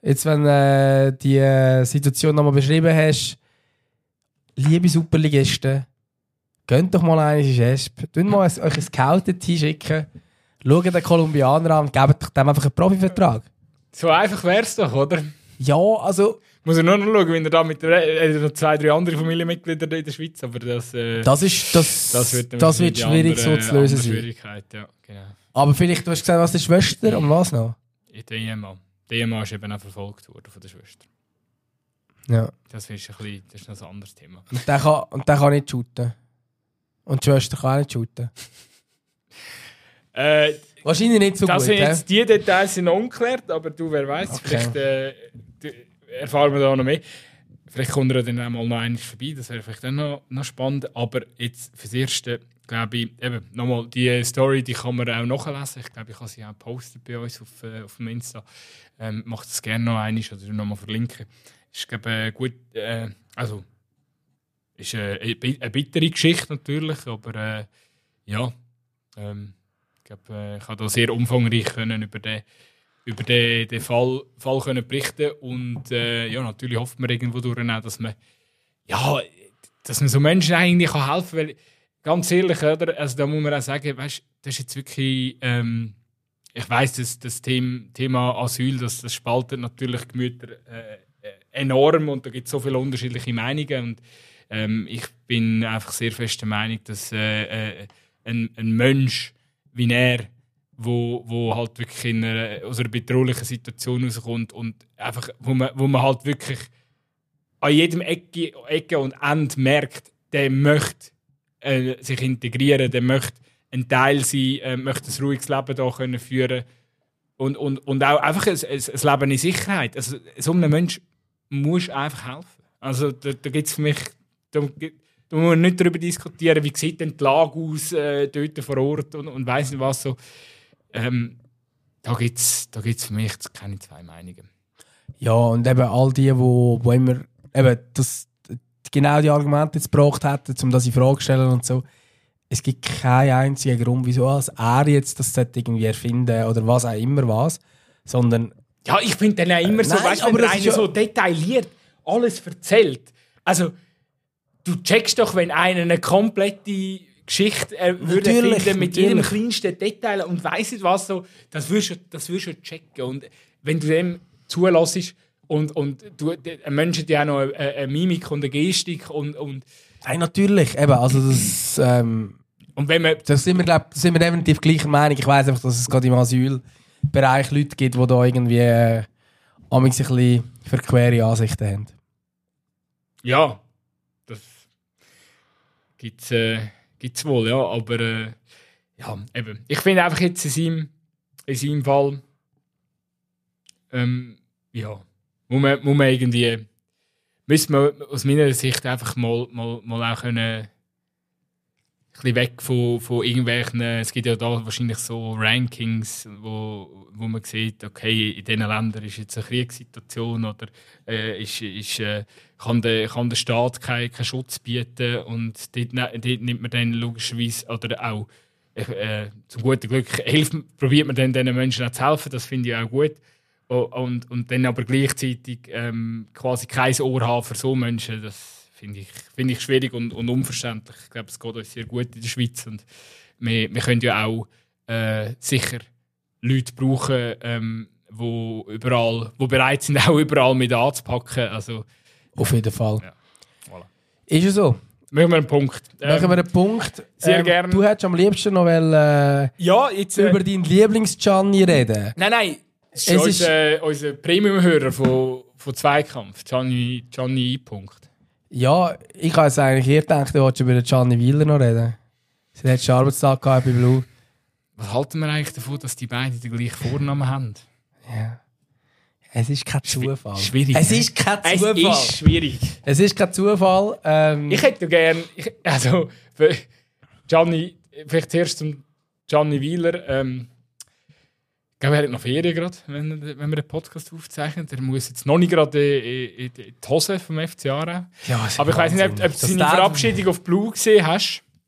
jetzt wenn du äh, die äh, Situation nochmal beschrieben hast, liebe Superligisten, geht doch mal einen in Esp, tun mal ein, euch ein Scouted-Team schicken, schaut den Kolumbianer an und gebt doch dem einfach einen Profivertrag. So einfach wär's doch, oder? Ja, also... Muss er nur noch schauen, wenn er da mit der, äh, noch zwei, drei andere Familienmitglieder in der Schweiz, aber das... Äh, das ist... Das, das wird, das wird schwierig andere, so zu lösen sein. Schwierigkeit, ja, genau. Aber vielleicht, du hast gesagt, was die Schwester und was noch? Die E M A. Die E M A ist eben auch verfolgt worden von der Schwester. Ja. Das ist, ein bisschen, das ist noch ein anderes Thema. Und der kann, und der kann nicht shooten. Und die Schwester kann auch nicht shooten. äh, Wahrscheinlich nicht so das gut. Sind jetzt, die Details sind noch ungeklärt, aber du, wer weiß, okay. Vielleicht äh, erfahren wir da noch mehr. Vielleicht kommt er dann auch mal noch einmal vorbei, das wäre vielleicht auch noch, noch spannend. Aber jetzt fürs Erste, glaube ich, eben nochmal die Story, die kann man auch nachlesen. Ich glaube, ich habe sie auch gepostet bei uns auf, äh, auf dem Insta. Ähm, macht es gerne noch einmal oder noch mal verlinken. Ist, glaube ich, äh, gut, äh, also ist äh, eine bittere Geschichte natürlich, aber äh, ja, ähm, ich glaube, äh, ich habe da sehr umfangreich können über den über den, den Fall, Fall können berichten und äh, ja, natürlich hofft man irgendwo durch, dass man ja, dass man so Menschen eigentlich kann helfen kann, weil ganz ehrlich, oder, also da muss man auch sagen, weißt, das ist jetzt wirklich ähm, ich weiss, dass das Thema Asyl, das, das spaltet natürlich Gemüter äh, enorm und da gibt es so viele unterschiedliche Meinungen und ähm, ich bin einfach sehr fest der Meinung, dass äh, äh, ein, ein Mensch wie er, wo, wo halt wirklich in einer, aus einer bedrohlichen Situation rauskommt und einfach, wo man, wo man halt wirklich an jedem Ecke, Ecke und Ende merkt, der möchte äh, sich integrieren, der möchte ein Teil sein, äh, möchte ein ruhiges Leben da können führen und, und, und auch einfach ein, ein, ein Leben in Sicherheit. Also, so einem Menschen musst du einfach helfen. Also da, da gibt es für mich, da, da muss man nicht darüber diskutieren, wie sieht denn die Lage aus äh, dort vor Ort und, und weiss nicht was so. Ähm, da gibt es da gibt's für mich keine zwei Meinungen. Ja, und eben all die, wo, wo immer eben das, genau die Argumente jetzt gebracht hätten, um das in Frage zu stellen und so. Es gibt keinen einzigen Grund, wieso er jetzt das irgendwie erfinden oder was auch immer was, sondern ja, ich finde dann auch immer so, äh, weißt du, wenn einer ja so detailliert alles erzählt. Also, du checkst doch, wenn einer eine komplette Geschichte äh, würde finden mit natürlich. Jedem kleinsten Detail und weiss nicht was so, das würdest du das würdest du checken. Und wenn du dem zulässt und, und du, ein Mensch hat ja auch noch eine, eine Mimik und eine Gestik und, und nein, natürlich, eben, also das, ähm, und wenn man, das sind wir, glaub, das sind wir definitiv gleicher Meinung. Ich weiss einfach, dass es gerade im Asylbereich Leute gibt, die da irgendwie äh, ein bisschen verquere Ansichten haben. Ja, das gibt's äh, gibt's wohl, ja, aber äh, ja, eben. Ich finde einfach jetzt in seinem, in seinem Fall ähm, ja, muss man, muss man irgendwie müssen wir aus meiner Sicht einfach mal, mal, mal auch können ein bisschen weg von, von irgendwelchen, es gibt ja da wahrscheinlich so Rankings, wo, wo man sieht, okay, in diesen Ländern ist jetzt eine Kriegssituation oder äh, ist, ist, äh, kann, der, kann der Staat keinen kein Schutz bieten und dort, dort nimmt man dann logischerweise, oder auch äh, zum guten Glück hilft, probiert man dann diesen Menschen auch zu helfen, das finde ich auch gut. Und, und dann aber gleichzeitig ähm, quasi kein Ohr haben für so Menschen, das finde ich, find ich schwierig und, und unverständlich. Ich glaube, es geht uns sehr gut in der Schweiz und wir, wir können ja auch äh, sicher Leute brauchen, ähm, wo überall, wo bereit sind, auch überall mit anzupacken. Also, auf jeden Fall. Ja, voilà. Ist es so? Machen wir einen Punkt. Machen ähm, wir einen Punkt. Sehr ähm, gerne. Du hättest am liebsten noch well, äh, ja, jetzt, äh, über deinen Lieblings-Gianni reden. Nein, nein. Das ist, es unser, ist unser Premium-Hörer von, von Zweikampf, Gianni, Gianni I. Ja, ich habe es eigentlich eher gedacht, du wolltest über den Gianni Wieler noch reden. Sie hat einen Arbeitstag gehabt bei Blue. Was halten wir eigentlich davon, dass die beiden den gleichen Vornamen haben? Ja. Es ist kein Zufall. Schwierig. Es ist kein Zufall. Es ist schwierig. Es ist kein Zufall. Ähm, ich hätte gerne, also, für Gianni, vielleicht zuerst zum Gianni Wieler. Ähm, ich glaube, er hat noch Ferien gerade, wenn, wenn wir den Podcast aufzeichnen. Er muss jetzt noch nicht gerade in, in, in die Hose vom F C Aarau. Ja, aber ich weiss nicht, ob, ob du seine Verabschiedung auf Blue gesehen hast.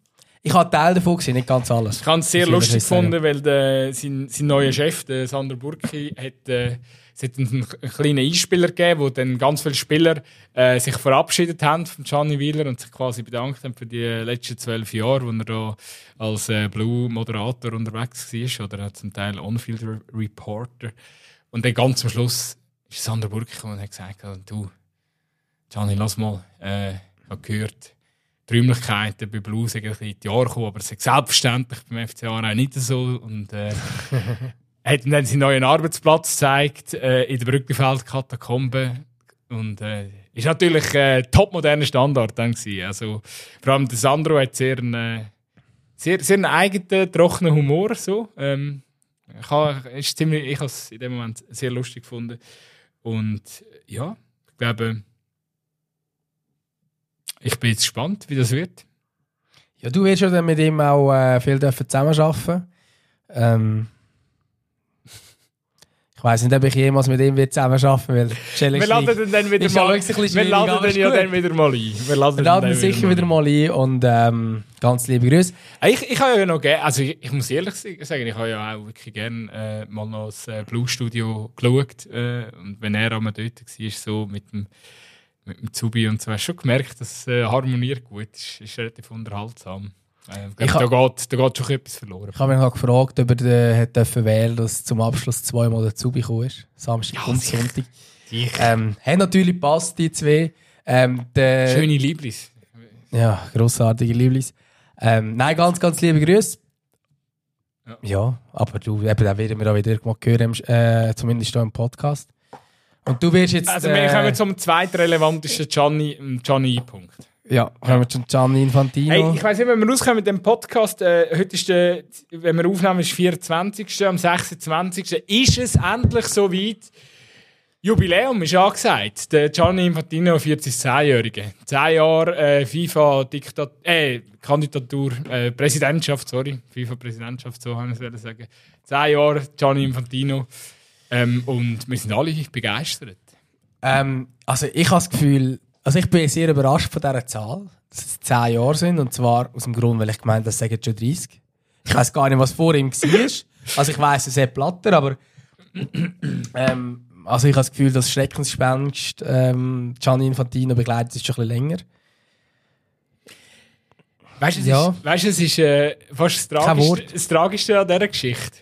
Ich habe Teil davon gesehen, nicht ganz alles. Ich habe es sehr lustig gefunden, weil der, sein, sein neuer Chef, der Sander Burki, hat, äh, es hat einen, einen kleinen Einspieler gegeben, wo dann ganz viele Spieler äh, sich verabschiedet haben von Gianni Wieler und sich quasi bedankt haben für die letzten zwölf Jahre, wo er da als äh, Blue-Moderator unterwegs war oder zum Teil On-Field-Reporter. Und dann ganz am Schluss ist Sander Burki gekommen und hat gesagt, du, Gianni, lass mal, äh, ich habe gehört, die Räumlichkeiten bei Blues sind ein bisschen in die Jahre gekommen, aber es ist selbstverständlich beim F C Aarau nicht so. Und äh, er hat ihm dann seinen neuen Arbeitsplatz gezeigt, äh, in der Brückenfeld-Katakombe. Und äh, ist natürlich äh, topmoderner Standard dann gewesen. Also, vor allem der Sandro hat sehr einen, äh, sehr, sehr einen eigenen, trockenen Humor. So. Ähm, ich habe ist ziemlich, ich habe es in dem Moment sehr lustig gefunden. Und ja, ich glaube, ich bin jetzt gespannt, wie das wird. Ja, du wirst ja dann mit ihm auch äh, viel zusammenarbeiten. Ähm, ich weiss nicht, ob ich jemals mit ihm zusammenarbeiten will. Wir laden ihn dann wieder mal ein. Wir laden ihn ja dann wieder mal ein. Wir laden, wir laden ihn sicher wieder mal ein. Und ähm, ganz liebe Grüße. Ich, ich habe ja noch gerne, also ich, ich muss ehrlich sagen, ich habe ja auch wirklich gerne äh, mal noch das äh, Blue-Studio geschaut. Äh, und wenn er einmal dort war, so mit dem mit dem Zubi und so, hast du schon gemerkt, dass es äh, harmoniert gut ist. Ist relativ unterhaltsam. Äh, ich glaub, da, geht, da geht schon etwas verloren. Ich habe mich noch gefragt, ob er äh, dürfen wählen, dass zum Abschluss zweimal der Zubi gekommen ist. Samstag ja, und Sonntag. Ähm, hat natürlich gepasst, die zwei. Ähm, der, Schöne Lieblis. Ja, grossartige Lieblis. Ähm, nein, ganz, ganz liebe Grüße. Ja. ja, aber du, eben, da werden wir auch wieder mal hören, äh, zumindest hier im Podcast. Und du wirst jetzt... Also wir äh, kommen zum zweitrelevantesten Gianni, Gianni Punkt. Ja, kommen wir zum Gianni Infantino. Hey, ich weiss nicht, wenn wir rauskommen mit dem Podcast, äh, heute ist der, wenn wir aufnehmen, ist vierundzwanzigsten Am sechsundzwanzigsten ist es endlich soweit. Jubiläum ist angesagt. Der Gianni Infantino feiert sein zehnjährige. Zehn Jahre äh, FIFA-Diktatur, äh, Kandidatur, äh, Präsidentschaft, sorry. FIFA-Präsidentschaft, so kann ich es sagen. Zehn Jahre Gianni Infantino. Ähm, und wir sind alle begeistert. Ähm, also ich habe das Gefühl, also ich bin sehr überrascht von dieser Zahl, dass es zehn Jahre sind. Und zwar aus dem Grund, weil ich gemeint habe, das sagen schon dreißig. Ich weiss gar nicht, was vor ihm war. Also ich weiss, es ist Platter, aber ähm, also ich habe das Gefühl, das Schreckensgespenst ähm, Gianni Infantino begleitet ist schon ein bisschen länger. Weißt du, es ja. ist, weißt, es ist äh, fast das Tragischste, das Tragischste an dieser Geschichte.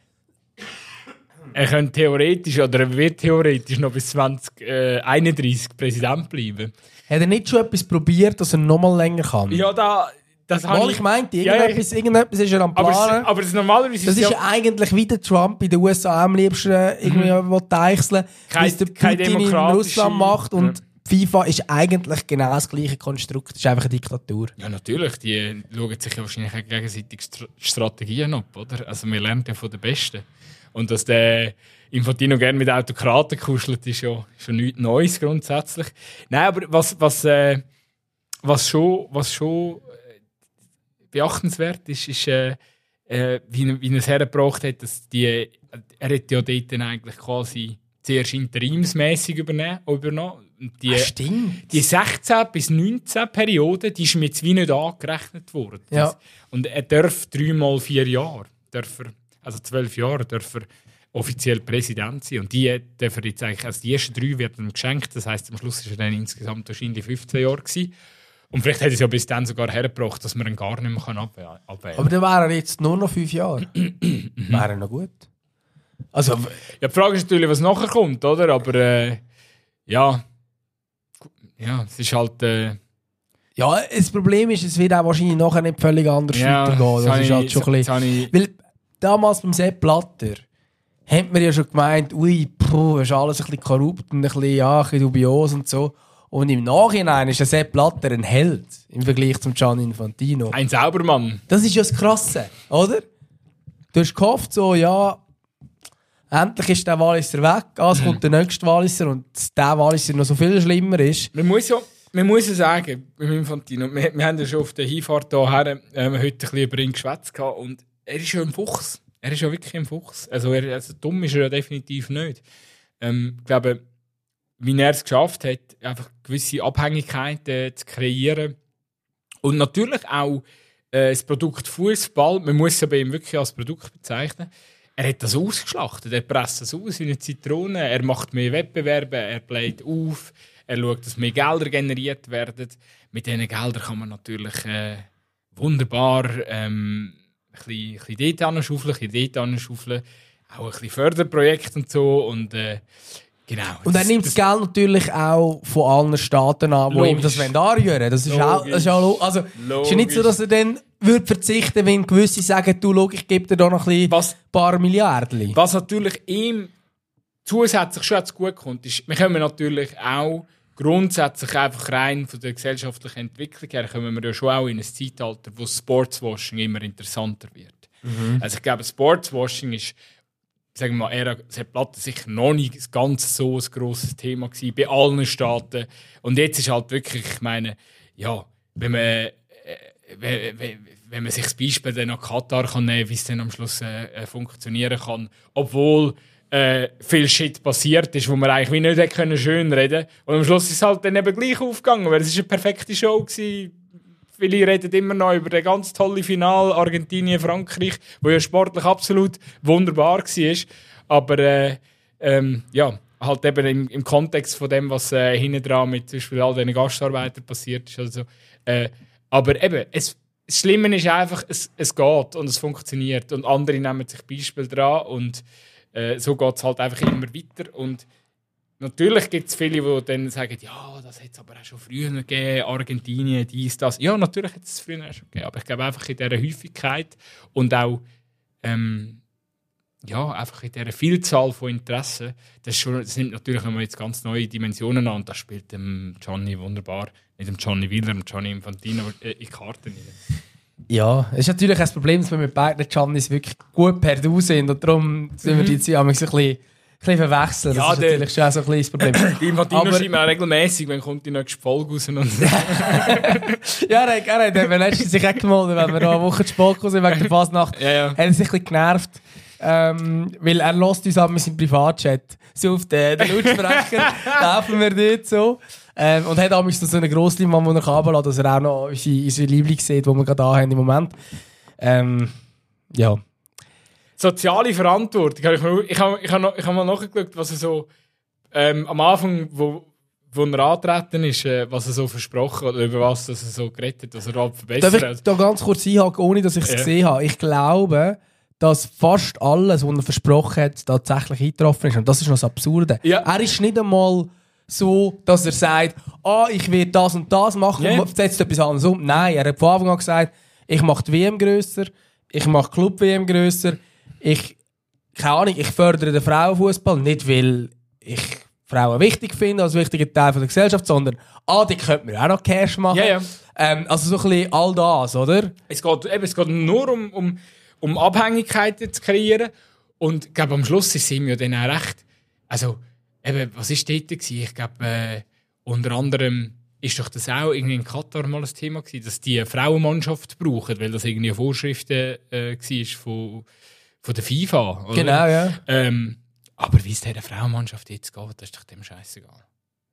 Er könnte theoretisch, oder er wird theoretisch noch bis zwanzig einunddreißig Präsident bleiben. Hat er nicht schon etwas probiert, dass er noch mal länger kann? Ja, da... Das Weil ich, ich meinte, irgendetwas, ja, ja. irgendetwas ist er am Planen. Aber, aber das, normalerweise das ist ja eigentlich wie der Trump in den U S A am liebsten irgendwie mhm. deichseln, wie der Putin in Russland macht. Und ja. FIFA ist eigentlich genau das gleiche Konstrukt. Es ist einfach eine Diktatur. Ja, natürlich. Die schauen sich ja wahrscheinlich auch gegenseitig St- Strategien ab, oder? Also wir lernen ja von den Besten. Und dass der Infantino gerne mit Autokraten kuschelt, ist ja schon nichts Neues grundsätzlich. Nein, aber was, was, äh, was schon... Was schon beachtenswert ist, ist äh, äh, wie, wie er es hergebracht hat, dass die, er hat ja dort dann eigentlich quasi zuerst interimsmässig übernommen. Die, ah, stimmt. Die sechzehn bis neunzehn Periode, die ist mir jetzt wie nicht angerechnet worden. Ja. Und er darf dreimal vier Jahre, darf er, also zwölf Jahre, darf er offiziell Präsident sein. Und die darf er jetzt eigentlich, also die ersten drei werden ihm geschenkt, das heisst, am Schluss war er dann insgesamt wahrscheinlich fünfzehn Jahre gewesen. Und vielleicht hätte es ja bis dann sogar hergebracht, dass man ihn gar nicht mehr abwählen kann. Aber dann wäre er jetzt nur noch fünf Jahre. Wäre er noch gut. Also, ja, die Frage ist natürlich, was nachher kommt, oder? Aber äh, ja, ja, es ist halt... Äh, ja, das Problem ist, es wird auch wahrscheinlich nachher nicht völlig anders ja, weitergehen. Das ist ich, halt schon ein bisschen... Weil damals beim Sepp Blatter hat man ja schon gemeint, ui, puh, ist alles ein bisschen korrupt und ein bisschen, ja, ein bisschen dubios und so. Und im Nachhinein ist der Sepp Blatter ein Held im Vergleich zum Gianni Infantino. Ein Saubermann. Das ist ja das Krasse, oder? Du hast gehofft, so, ja, endlich ist der Walliser weg, ah, es mhm. kommt der nächste Walliser und der Walliser noch so viel schlimmer ist. Man muss ja, man muss ja sagen, beim Infantino, wir, wir haben ja schon auf der Hinfahrt hierher äh, heute ein bisschen über ihn geschwätzt und er ist ja ein Fuchs. Er ist ja wirklich ein Fuchs. Also, er, also dumm ist er ja definitiv nicht. Ähm, ich glaube, wie er es geschafft hat, einfach gewisse Abhängigkeiten zu kreieren. Und natürlich auch äh, das Produkt Fußball, man muss es bei ihm wirklich als Produkt bezeichnen, er hat das ausgeschlachtet, er presst das aus wie eine Zitrone, er macht mehr Wettbewerbe, er bläht auf, er schaut, dass mehr Gelder generiert werden. Mit diesen Geldern kann man natürlich äh, wunderbar ähm, ein bisschen, ein bisschen dort anschaufeln, ein bisschen dort anschaufeln, auch ein bisschen Förderprojekte und so. Und, äh, genau. Und er nimmt das Geld natürlich auch von allen Staaten an, die ihm das anrühren wollen. Das ist auch, das ist auch also, ist ja nicht so, dass er dann würde verzichten, wenn gewisse sagen, du, schau, ich gebe dir da noch ein was, paar Milliarden. Was natürlich ihm zusätzlich schon gut kommt, ist, wir kommen natürlich auch grundsätzlich einfach rein von der gesellschaftlichen Entwicklung her, kommen wir ja schon auch in ein Zeitalter, wo Sportswashing immer interessanter wird. Mhm. Also ich glaube, Sportswashing ist, sagen wir mal, er Sepp Blatter sicher noch nicht ganz so ein grosses Thema gewesen bei allen Staaten. Und jetzt ist halt wirklich, ich meine, ja, wenn man, äh, wenn, wenn, wenn man sich das Beispiel dann nach Katar kann nehmen, wie es dann am Schluss äh, funktionieren kann, obwohl äh, viel Shit passiert ist, wo man eigentlich wie nicht hätte können schön reden. Und am Schluss ist es halt dann eben gleich aufgegangen, weil es ist eine perfekte Show gewesen. Viele reden immer noch über das ganz tolle Finale Argentinien-Frankreich, wo ja sportlich absolut wunderbar war. Aber äh, ähm, ja, halt eben im, im Kontext von dem, was äh, hinten dran mit zum Beispiel all diesen Gastarbeitern passiert ist. Also, äh, aber eben, es, das Schlimme ist einfach, es, es geht und es funktioniert. Und andere nehmen sich Beispiel dran und äh, so geht es halt einfach immer weiter. Und natürlich gibt es viele, die dann sagen, ja, das hat es aber auch schon früher gegeben, Argentinien, dies, das. Ja, natürlich hat es früher auch schon gegeben, aber ich glaube einfach in dieser Häufigkeit und auch ähm, ja, einfach in dieser Vielzahl von Interessen, das, ist schon, das nimmt natürlich nochmal jetzt ganz neue Dimensionen an und das spielt dem Gianni wunderbar, nicht dem Gianni Willer, dem Gianni Infantino äh, in Karten rein. Ja, es ist natürlich ein Problem, dass wir mit beiden Giannis wirklich gut per Du sind und darum sind wir die jetzt ein bisschen, ein bisschen verwechseln. Das ja, ist natürlich schon so ein kleines Problem. Die Infantino schreibt mir auch regelmässig, wenn kommt die nächste Folge raus. Und ja, er hat, er hat eben letztens sich auch gemeldet, wenn wir noch eine Woche zu spät sind wegen der Fasnacht. Ja, ja. Hat er sich ein bisschen genervt, ähm, weil er hört uns an mit seinem Privatchat. So auf den, den Lautsprecher laufen wir dort so. Ähm, und hat auch so einen Grossleinwand, den er kabel hat, dass er auch noch unsere, unsere Liebling sieht, die wir gerade da haben im Moment. Ähm, ja. Soziale Verantwortung. Ich habe ich hab, ich hab noch, ich hab mal nachgeschaut, was er so ähm, am Anfang, wo, wo er angetreten ist, äh, was er so versprochen hat, oder über was er so geredet hat, was er halt verbessert. Darf ich da ganz kurz einhaken, ohne dass ich es ja. gesehen habe? Ich glaube, dass fast alles, was er versprochen hat, tatsächlich eingetroffen ist. Und das ist noch das Absurde. Ja. Er ist nicht einmal so, dass er sagt, ah, ich werde das und das machen yeah. und setzt etwas anderes um. Nein, er hat von Anfang an gesagt, ich mache die W M grösser, ich mache Club-W M grösser, ich, keine Ahnung, ich fördere den Frauenfußball, nicht weil ich Frauen wichtig finde, als wichtiger Teil der Gesellschaft, sondern, ah, die könnte man auch noch Cash machen. Yeah, yeah. Ähm, also so ein bisschen all das, oder? Es geht, eben, es geht nur um, um, um Abhängigkeiten zu kreieren und ich glaube, am Schluss ist es ihm ja dann auch recht, also eben, was war dort? Ich glaube, äh, unter anderem ist doch das auch irgendwie in Katar mal ein Thema gewesen, dass die eine Frauenmannschaft brauchen, weil das irgendwie eine Vorschriften äh, war von, von der FIFA. Oder? Genau, ja. Ähm, aber wie es dieser Frauenmannschaft jetzt geht, das ist doch dem scheißegal.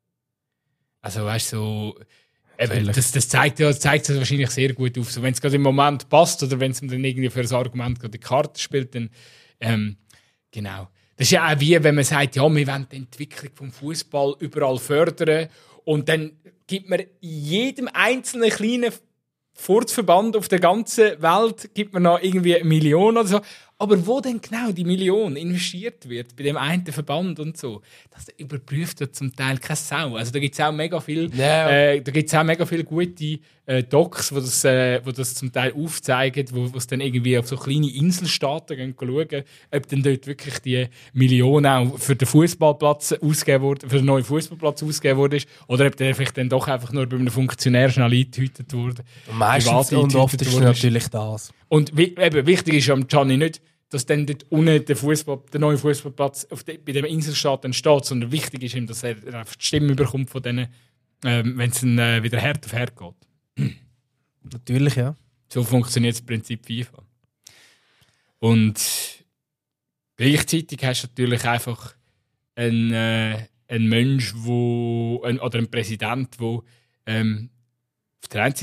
Also weißt du, so, eben, das, das zeigt ja, das zeigt es wahrscheinlich sehr gut auf. So, wenn es gerade im Moment passt oder wenn es dann irgendwie für ein Argument gerade die Karte spielt, dann ähm, genau. Das ist ja auch wie, wenn man sagt, ja, wir wollen die Entwicklung vom Fußball überall fördern und dann gibt man jedem einzelnen kleinen Furzverband auf der ganzen Welt gibt man noch irgendwie eine Million oder so. Aber wo denn genau die Million investiert wird, bei dem einen Verband und so, das überprüft ja zum Teil keine Sau. Also da gibt es auch mega viel, yeah. äh, da gibt's auch mega viele gute äh, Docs, wo das, äh, wo das zum Teil aufzeigen, wo es dann irgendwie auf so kleine Inselstaaten gehen schauen, ob dann dort wirklich die Million auch für den Fußballplatz ausgegeben wurde, für den neuen Fußballplatz ausgegeben wurde, oder ob der vielleicht dann doch einfach nur bei einem Funktionär schnell eingehütet wurde. Meistens und oft ist natürlich das. Und wie, eben, wichtig ist am Gianni nicht, dass dann dort unten der, Fußball, der neue Fußballplatz auf de, bei dem Inselstaat entsteht, sondern wichtig ist ihm, dass er einfach die Stimme bekommt von denen, ähm, wenn es dann äh, wieder Herd auf Herd geht. Natürlich, ja. So funktioniert das Prinzip FIFA. Und gleichzeitig hast du natürlich einfach einen, äh, einen Mensch, wo, ein, oder einen Präsident, der ähm, auf der einen Seite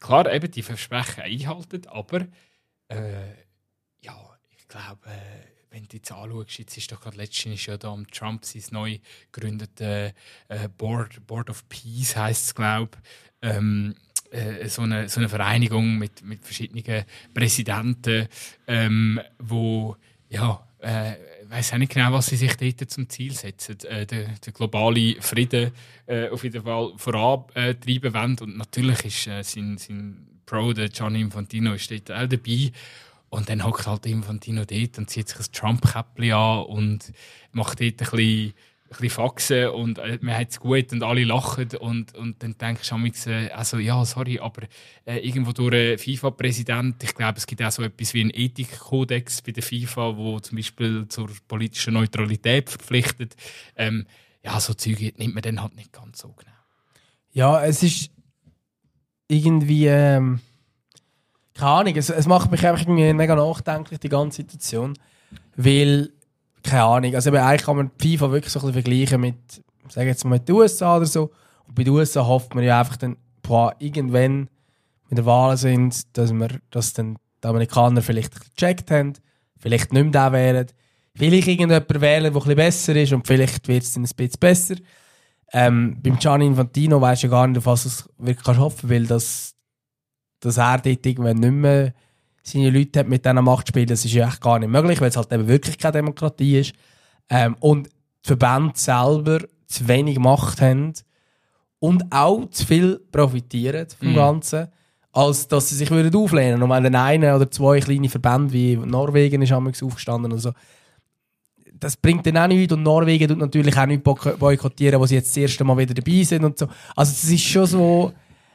klar eben die Versprechen einhalten, aber äh, ja, ich glaube, äh, wenn du jetzt anschaust, jetzt ist doch gerade letztens ja da am Trump sein neu gegründetes äh, Board, Board of Peace, heisst es, glaube ich, ähm, äh, so, eine, so eine Vereinigung mit, mit verschiedenen Präsidenten, ähm, wo, ja, äh, ich weiss auch nicht genau, was sie sich dort zum Ziel setzen, äh, den, den globalen Frieden äh, auf jeden Fall vorantreiben äh, wollen. Und natürlich ist äh, sein, sein Pro, der Gianni Infantino, ist dort auch dabei. Und dann hockt halt Infantino dort und zieht sich ein Trump-Käppchen an und macht dort ein bisschen, ein bisschen Faxen und äh, man hat es gut und alle lachen. Und, und dann denkst du manchmal, äh, also ja, sorry, aber äh, irgendwo durch einen FIFA-Präsident, ich glaube, es gibt auch so etwas wie einen Ethikkodex bei der FIFA, wo zum Beispiel zur politischen Neutralität verpflichtet. Ähm, ja, so Zeug nimmt man dann halt nicht ganz so genau. Ja, es ist irgendwie... Ähm Keine Ahnung, es, es macht mich einfach irgendwie mega nachdenklich, die ganze Situation. Weil, keine Ahnung, also eben, eigentlich kann man die FIFA wirklich so ein bisschen vergleichen mit, sagen jetzt mal mit den U S A oder so. Und bei den U S A hofft man ja einfach dann, boah, irgendwann mit der Wahlen sind, dass wir, dass dann die Amerikaner vielleicht gecheckt haben, vielleicht nicht mehr den wählen, vielleicht irgendjemand wählen, der ein bisschen besser ist und vielleicht wird es dann ein bisschen besser. Ähm, beim Gianni Infantino weisst du ja gar nicht, auf was du wirklich hoffen kannst, weil das dass er dort irgendwann nicht mehr seine Leute hat mit dieser Macht spielen, das ist ja echt gar nicht möglich, weil es halt eben wirklich keine Demokratie ist. Ähm, und die Verbände selber zu wenig Macht haben und auch zu viel profitieren vom mm. Ganzen, als dass sie sich würden auflehnen. Und wenn dann eine oder zwei kleine Verbände wie Norwegen ist aufgestanden oder so, das bringt dann auch nichts. Und Norwegen tut natürlich auch nicht boykottieren, wo sie jetzt das erste Mal wieder dabei sind und so. Also es ist schon so...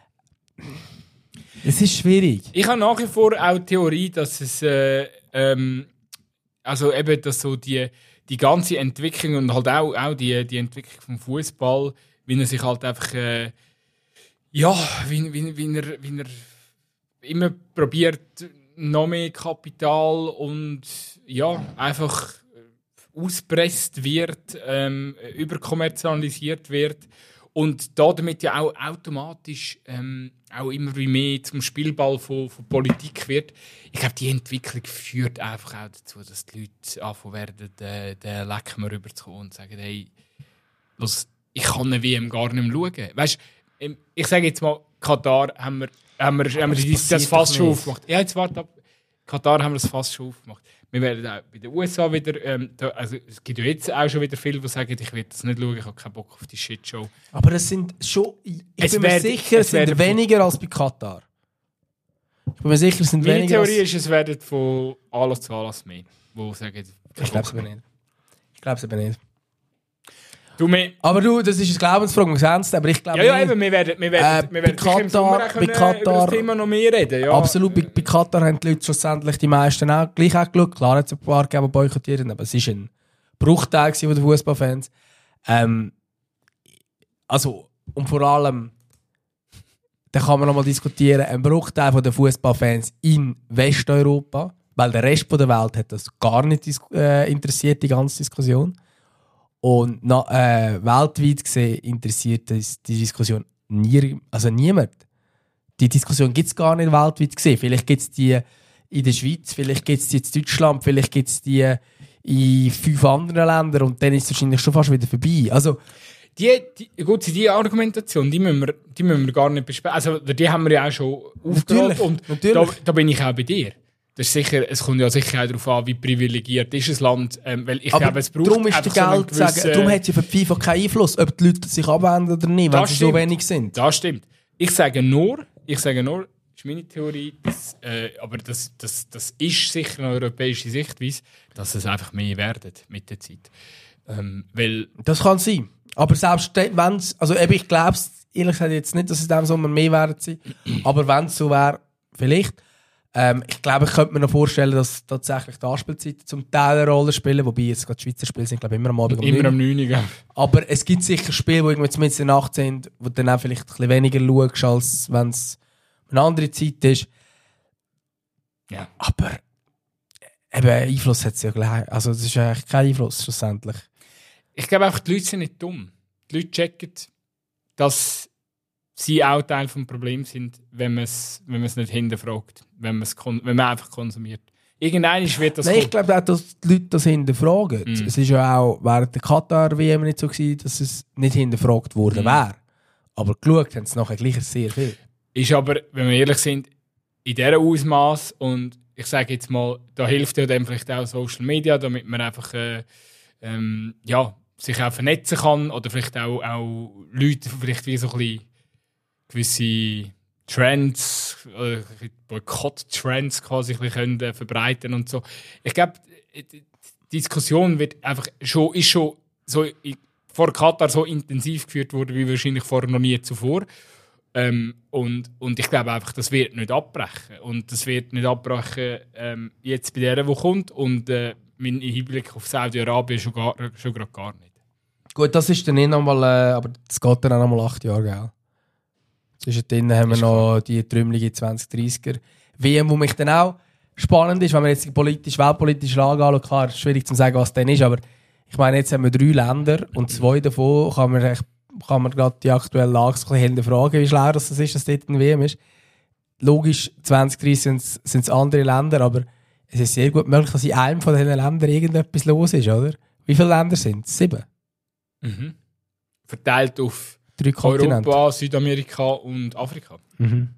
Es ist schwierig. Ich habe nach wie vor auch die Theorie, dass es äh, ähm, also eben, dass so die, die ganze Entwicklung und halt auch, auch die, die Entwicklung vom Fußball, wie er sich halt einfach äh, ja, wie, wie, wie, er, wie er immer probiert, noch mehr Kapital und ja, einfach auspresst wird, ähm, überkommerzialisiert wird. Und damit ja auch automatisch ähm, auch immer wie mehr zum Spielball von, von Politik wird. Ich glaube, die Entwicklung führt einfach auch dazu, dass die Leute anfangen werden, den, den Lecken rüberzukommen und sagen, hey, los, ich kann eine W M gar nicht mehr schauen. Weißt, ich sage jetzt mal, Katar haben wir, haben wir, haben wir das, das fast schon aufgemacht. Ja, jetzt warte ab. Katar haben wir das fast schon aufgemacht. Wir werden auch bei den U S A wieder, ähm, da, also es gibt ja jetzt auch schon wieder viele, die sagen, ich will das nicht schauen, ich habe keinen Bock auf die Shitshow. Aber es sind schon, ich es bin werd, mir sicher, es sind weniger als bei Katar. Ich bin mir sicher, es sind Meine weniger Theorie ist, es werden von Anlass zu Anlass mehr, die sagen, ich glaube es aber nicht. Ich glaube es aber nicht. Du, mehr, aber du, das ist eine Glaubensfrage, wir sehen es, aber ich glaube ja, ja, eben, wir werden, wir werden, äh, wir werden Katar, im Sommer auch bei Katar, über das Thema noch mehr reden. Ja. Absolut, bei, bei Katar haben die Leute schlussendlich die meisten auch gleich auch geschaut. Klar hat es ein paar gegeben, die boykottieren, aber es war ein Bruchteil von den Fußballfans. Ähm, also, und vor allem, da kann man noch mal diskutieren, ein Bruchteil der Fußballfans in Westeuropa, weil der Rest der Welt hat das gar nicht äh, interessiert, die ganze Diskussion. Und na, äh, weltweit gesehen interessiert das, die Diskussion nie, also niemand. Die Diskussion gibt es gar nicht weltweit gesehen. Vielleicht gibt es die in der Schweiz, vielleicht gibt es die in Deutschland, vielleicht gibt es die in fünf anderen Ländern und dann ist es wahrscheinlich schon fast wieder vorbei. Also, die, die, gut, die Argumentation, die müssen wir, die müssen wir gar nicht besprechen. Also, die haben wir ja auch schon aufgerollt und natürlich. Da, da bin ich auch bei dir. Das ist sicher, es kommt ja sicher auch darauf an, wie privilegiert ist das Land. Ähm, weil ich aber glaube, es braucht darum ist der so Geld sagen, darum hat ja für die FIFA keinen Einfluss, ob die Leute sich abwenden oder nicht, wenn sie stimmt. so wenig sind. Das stimmt. Ich sage nur, ich sage nur, das ist meine Theorie, dass, äh, aber das, das, das ist sicher eine europäische Sichtweise, dass es einfach mehr werden mit der Zeit. Ähm, weil das kann sein. Aber selbst wenn es, also eben, ich glaube es ehrlich gesagt jetzt nicht, dass es in diesem Sommer mehr werden sein, aber wenn es so wäre, vielleicht. Ähm, ich glaube, ich könnte mir noch vorstellen, dass tatsächlich die Anspielzeiten zum Teil eine Rolle spielen, wobei jetzt gerade die Schweizer Spiele sind, glaube ich, immer am Abend um immer am neun Uhr. Aber es gibt sicher Spiele, die irgendwie zumindest in der Nacht sind, wo du dann auch vielleicht ein bisschen weniger schaust, als wenn es eine andere Zeit ist. Ja. Aber eben, Einfluss hat es ja gleich. Also das ist eigentlich kein Einfluss schlussendlich. Ich glaube einfach, die Leute sind nicht dumm. Die Leute checken, dass sie auch Teil des Problems sind, wenn man es wenn nicht hinterfragt, wenn, kon- wenn man einfach konsumiert. Irgendwann wird das... Nein, ich glaube auch, dass die Leute das hinterfragen. Mm. Es ist ja auch während der Katar-W M nicht so gewesen, dass es nicht hinterfragt worden mm. wäre. Aber geschaut haben sie nachher gleich sehr viel. Ist aber, wenn wir ehrlich sind, in diesem Ausmaß und ich sage jetzt mal, da hilft ja dann vielleicht auch Social Media, damit man einfach äh, ähm, ja, sich auch vernetzen kann oder vielleicht auch, auch Leute vielleicht wie so ein bisschen gewisse Trends, äh, Boykott-Trends quasi ein bisschen können, äh, verbreiten und so. Ich glaube, die Diskussion wird einfach schon, ist schon so in, vor Katar so intensiv geführt worden, wie wahrscheinlich vorher noch nie zuvor. Ähm, und, und ich glaube einfach, das wird nicht abbrechen. Und das wird nicht abbrechen ähm, jetzt bei der, die kommt. Und äh, mein Hinblick auf Saudi-Arabien schon, gar, schon gerade gar nicht. Gut, das ist dann nicht nochmal, äh, aber das geht dann auch nochmal acht Jahre, gell? Zwischendrin haben wir noch klar. Die trümmelige zwanzig dreißiger W M, wo mich dann auch spannend ist, wenn man jetzt die politisch, weltpolitische Lage anschaut. Klar, es ist schwierig zu sagen, was dann ist, aber ich meine, jetzt haben wir drei Länder und zwei davon kann man, kann man gerade die aktuelle Lage so ein bisschen hinterfragen, wie schlau das ist, dass dort eine W M ist. Logisch, zwanzig dreißig sind es andere Länder, aber es ist sehr gut möglich, dass in einem von diesen Ländern irgendetwas los ist, oder? Wie viele Länder sind es? Sieben? Mhm. Verteilt auf drei Kontinente. Europa, Südamerika und Afrika. Mhm.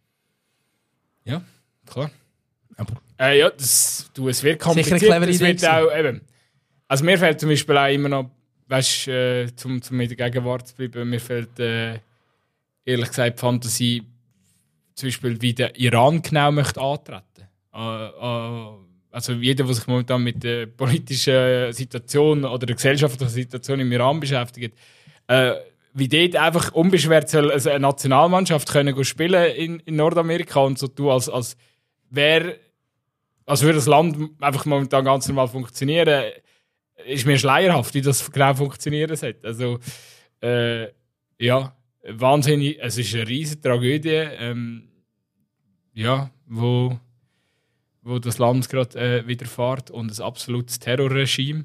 Ja, klar. Aber äh, ja, das, du, es wird kompliziert. Sicher eine clevere es wird Idee auch, eben, also mir fehlt zum Beispiel auch immer noch, weißt, äh, zum, zum mit der Gegenwart zu bleiben, mir fehlt äh, ehrlich gesagt die Fantasie, zum Beispiel wie der Iran genau möchte antreten. Äh, äh, also jeder, der sich momentan mit der politischen Situation oder der gesellschaftlichen Situation im Iran beschäftigt, äh, wie dort einfach unbeschwert soll also eine Nationalmannschaft können spielen in, in Nordamerika und so tun, als, als wäre, als würde das Land einfach momentan ganz normal funktionieren, ist mir schleierhaft, wie das genau funktionieren sollte. Also, äh, ja, wahnsinnig, es ist eine riesige Tragödie, ähm, ja, wo, wo das Land gerade äh, widerfährt und ein absolutes Terrorregime.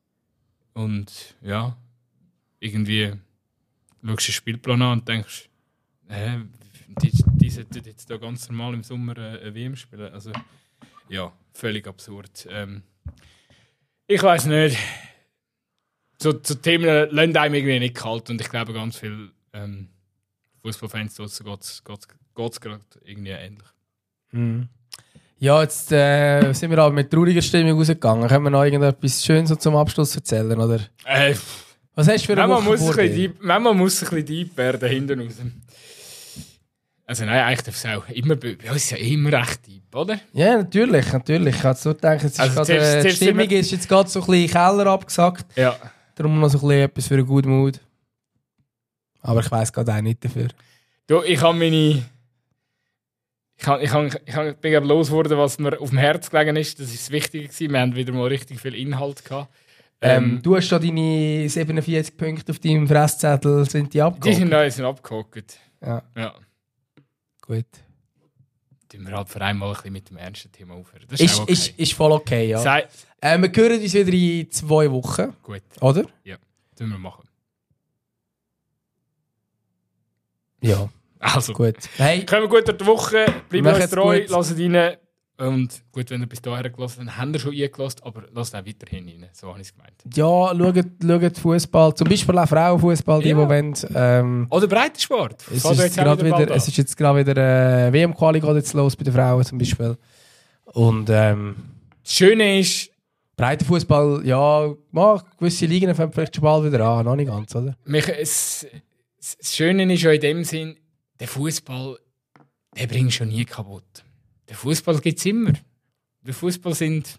Und ja, irgendwie schaust du den Spielplan an und denkst, äh, die, die sollten jetzt da ganz normal im Sommer äh, eine W M spielen. Also, ja, völlig absurd. Ähm, ich weiß nicht. So, so Themen lassen einem irgendwie nicht kalt und ich glaube, ganz viele ähm, Fußballfans geht es gerade irgendwie ähnlich. Mhm. Ja, jetzt äh, sind wir aber mit trauriger Stimmung rausgegangen. Können wir noch irgendetwas Schönes so zum Abschluss erzählen, oder? Äh, Was hast du für eine Woche muss vor dir? Deep, Manchmal muss es ein bisschen deep werden, hinten raus. Also nein, eigentlich darf es auch immer, bei uns ist ja immer recht deep, oder? Ja, natürlich, natürlich. Ich habe so gedacht, jetzt ist Also grad, zuerst- äh, die zuerst Stimmung sind wir- ist jetzt gerade so ein bisschen Keller abgesackt. Ja. Darum noch so ein bisschen etwas für einen guten Mut. Aber ich weiss gerade auch nicht dafür. Du, ich habe meine... Ich, habe, ich, habe, ich habe, bin gerade losgeworden, was mir auf dem Herz gelegen ist. Das ist das Wichtige gewesen. Wir haben wieder mal richtig viel Inhalt gehabt. Ähm, Ähm, du hast da deine siebenundvierzig Punkte auf deinem Fresszettel, sind die abgehakt? die sind neu sind abgehakt. Ja, Ja. gut. Tun wir halt für einmal ein bisschen mit dem ernsten Thema aufhören. Das ist, Ist, auch okay. ist, ist voll okay, ja. Sei, Äh, wir hören uns wieder in zwei Wochen, gut, oder? tun wir machen. Ja, Also, gut. Hey, kommen wir gut durch die Woche, bleiben Macht's uns treu, gut. lasst rein. Und gut, wenn ihr bis dahin gelassen habt, dann habt ihr schon eingelassen, aber lasst auch weiterhin rein. So habe ich es gemeint. ja, schaut, schaut Fußball, zum Beispiel auch Frauenfußball, die, Ja. die wollen. Ähm, Oder Breitensport. es, Fällt ist euch jetzt auch grad wieder wieder, bald es ist jetzt gerade wieder äh, W M-Quali geht jetzt los bei den Frauen zum Beispiel. Und ähm, Das Schöne ist, Breitenfußball, ja, mal, gewisse Ligen fangen vielleicht schon bald wieder an, noch nicht ganz, oder? mich, es, das Schöne ist ja in dem Sinn, der Fußball, der bringt schon nie kaputt. Der Fußball gibt es immer. Der Fußball sind,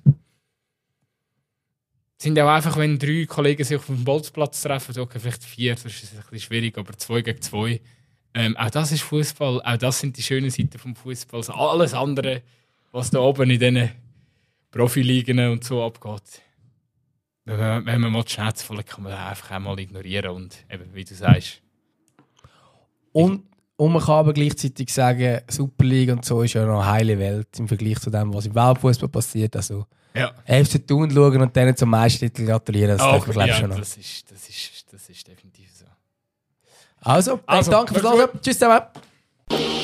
sind auch einfach, wenn drei Kollegen sich auf dem Bolzplatz treffen, okay, vielleicht vier, das ist ein bisschen schwierig, aber zwei gegen zwei. Ähm, auch das ist Fußball, auch das sind die schönen Seiten vom Fußball. Also alles andere, was da oben in diesen Profiligen und so abgeht. Wenn man, wenn man mal die Schnauze voll hat, kann man das einfach einmal ignorieren und eben, wie du sagst. Und, und man kann aber gleichzeitig sagen, Super League und so ist ja noch eine heile Welt im Vergleich zu dem, was im Weltfußball passiert. Also Ja. F C Thun schauen und denen zum Meistertitel gratulieren, das darf man, glaube ich, ja, schon noch. das ist, das, ist, das ist definitiv so. Also, Also, danke fürs mach's Hören. Tschüss zusammen.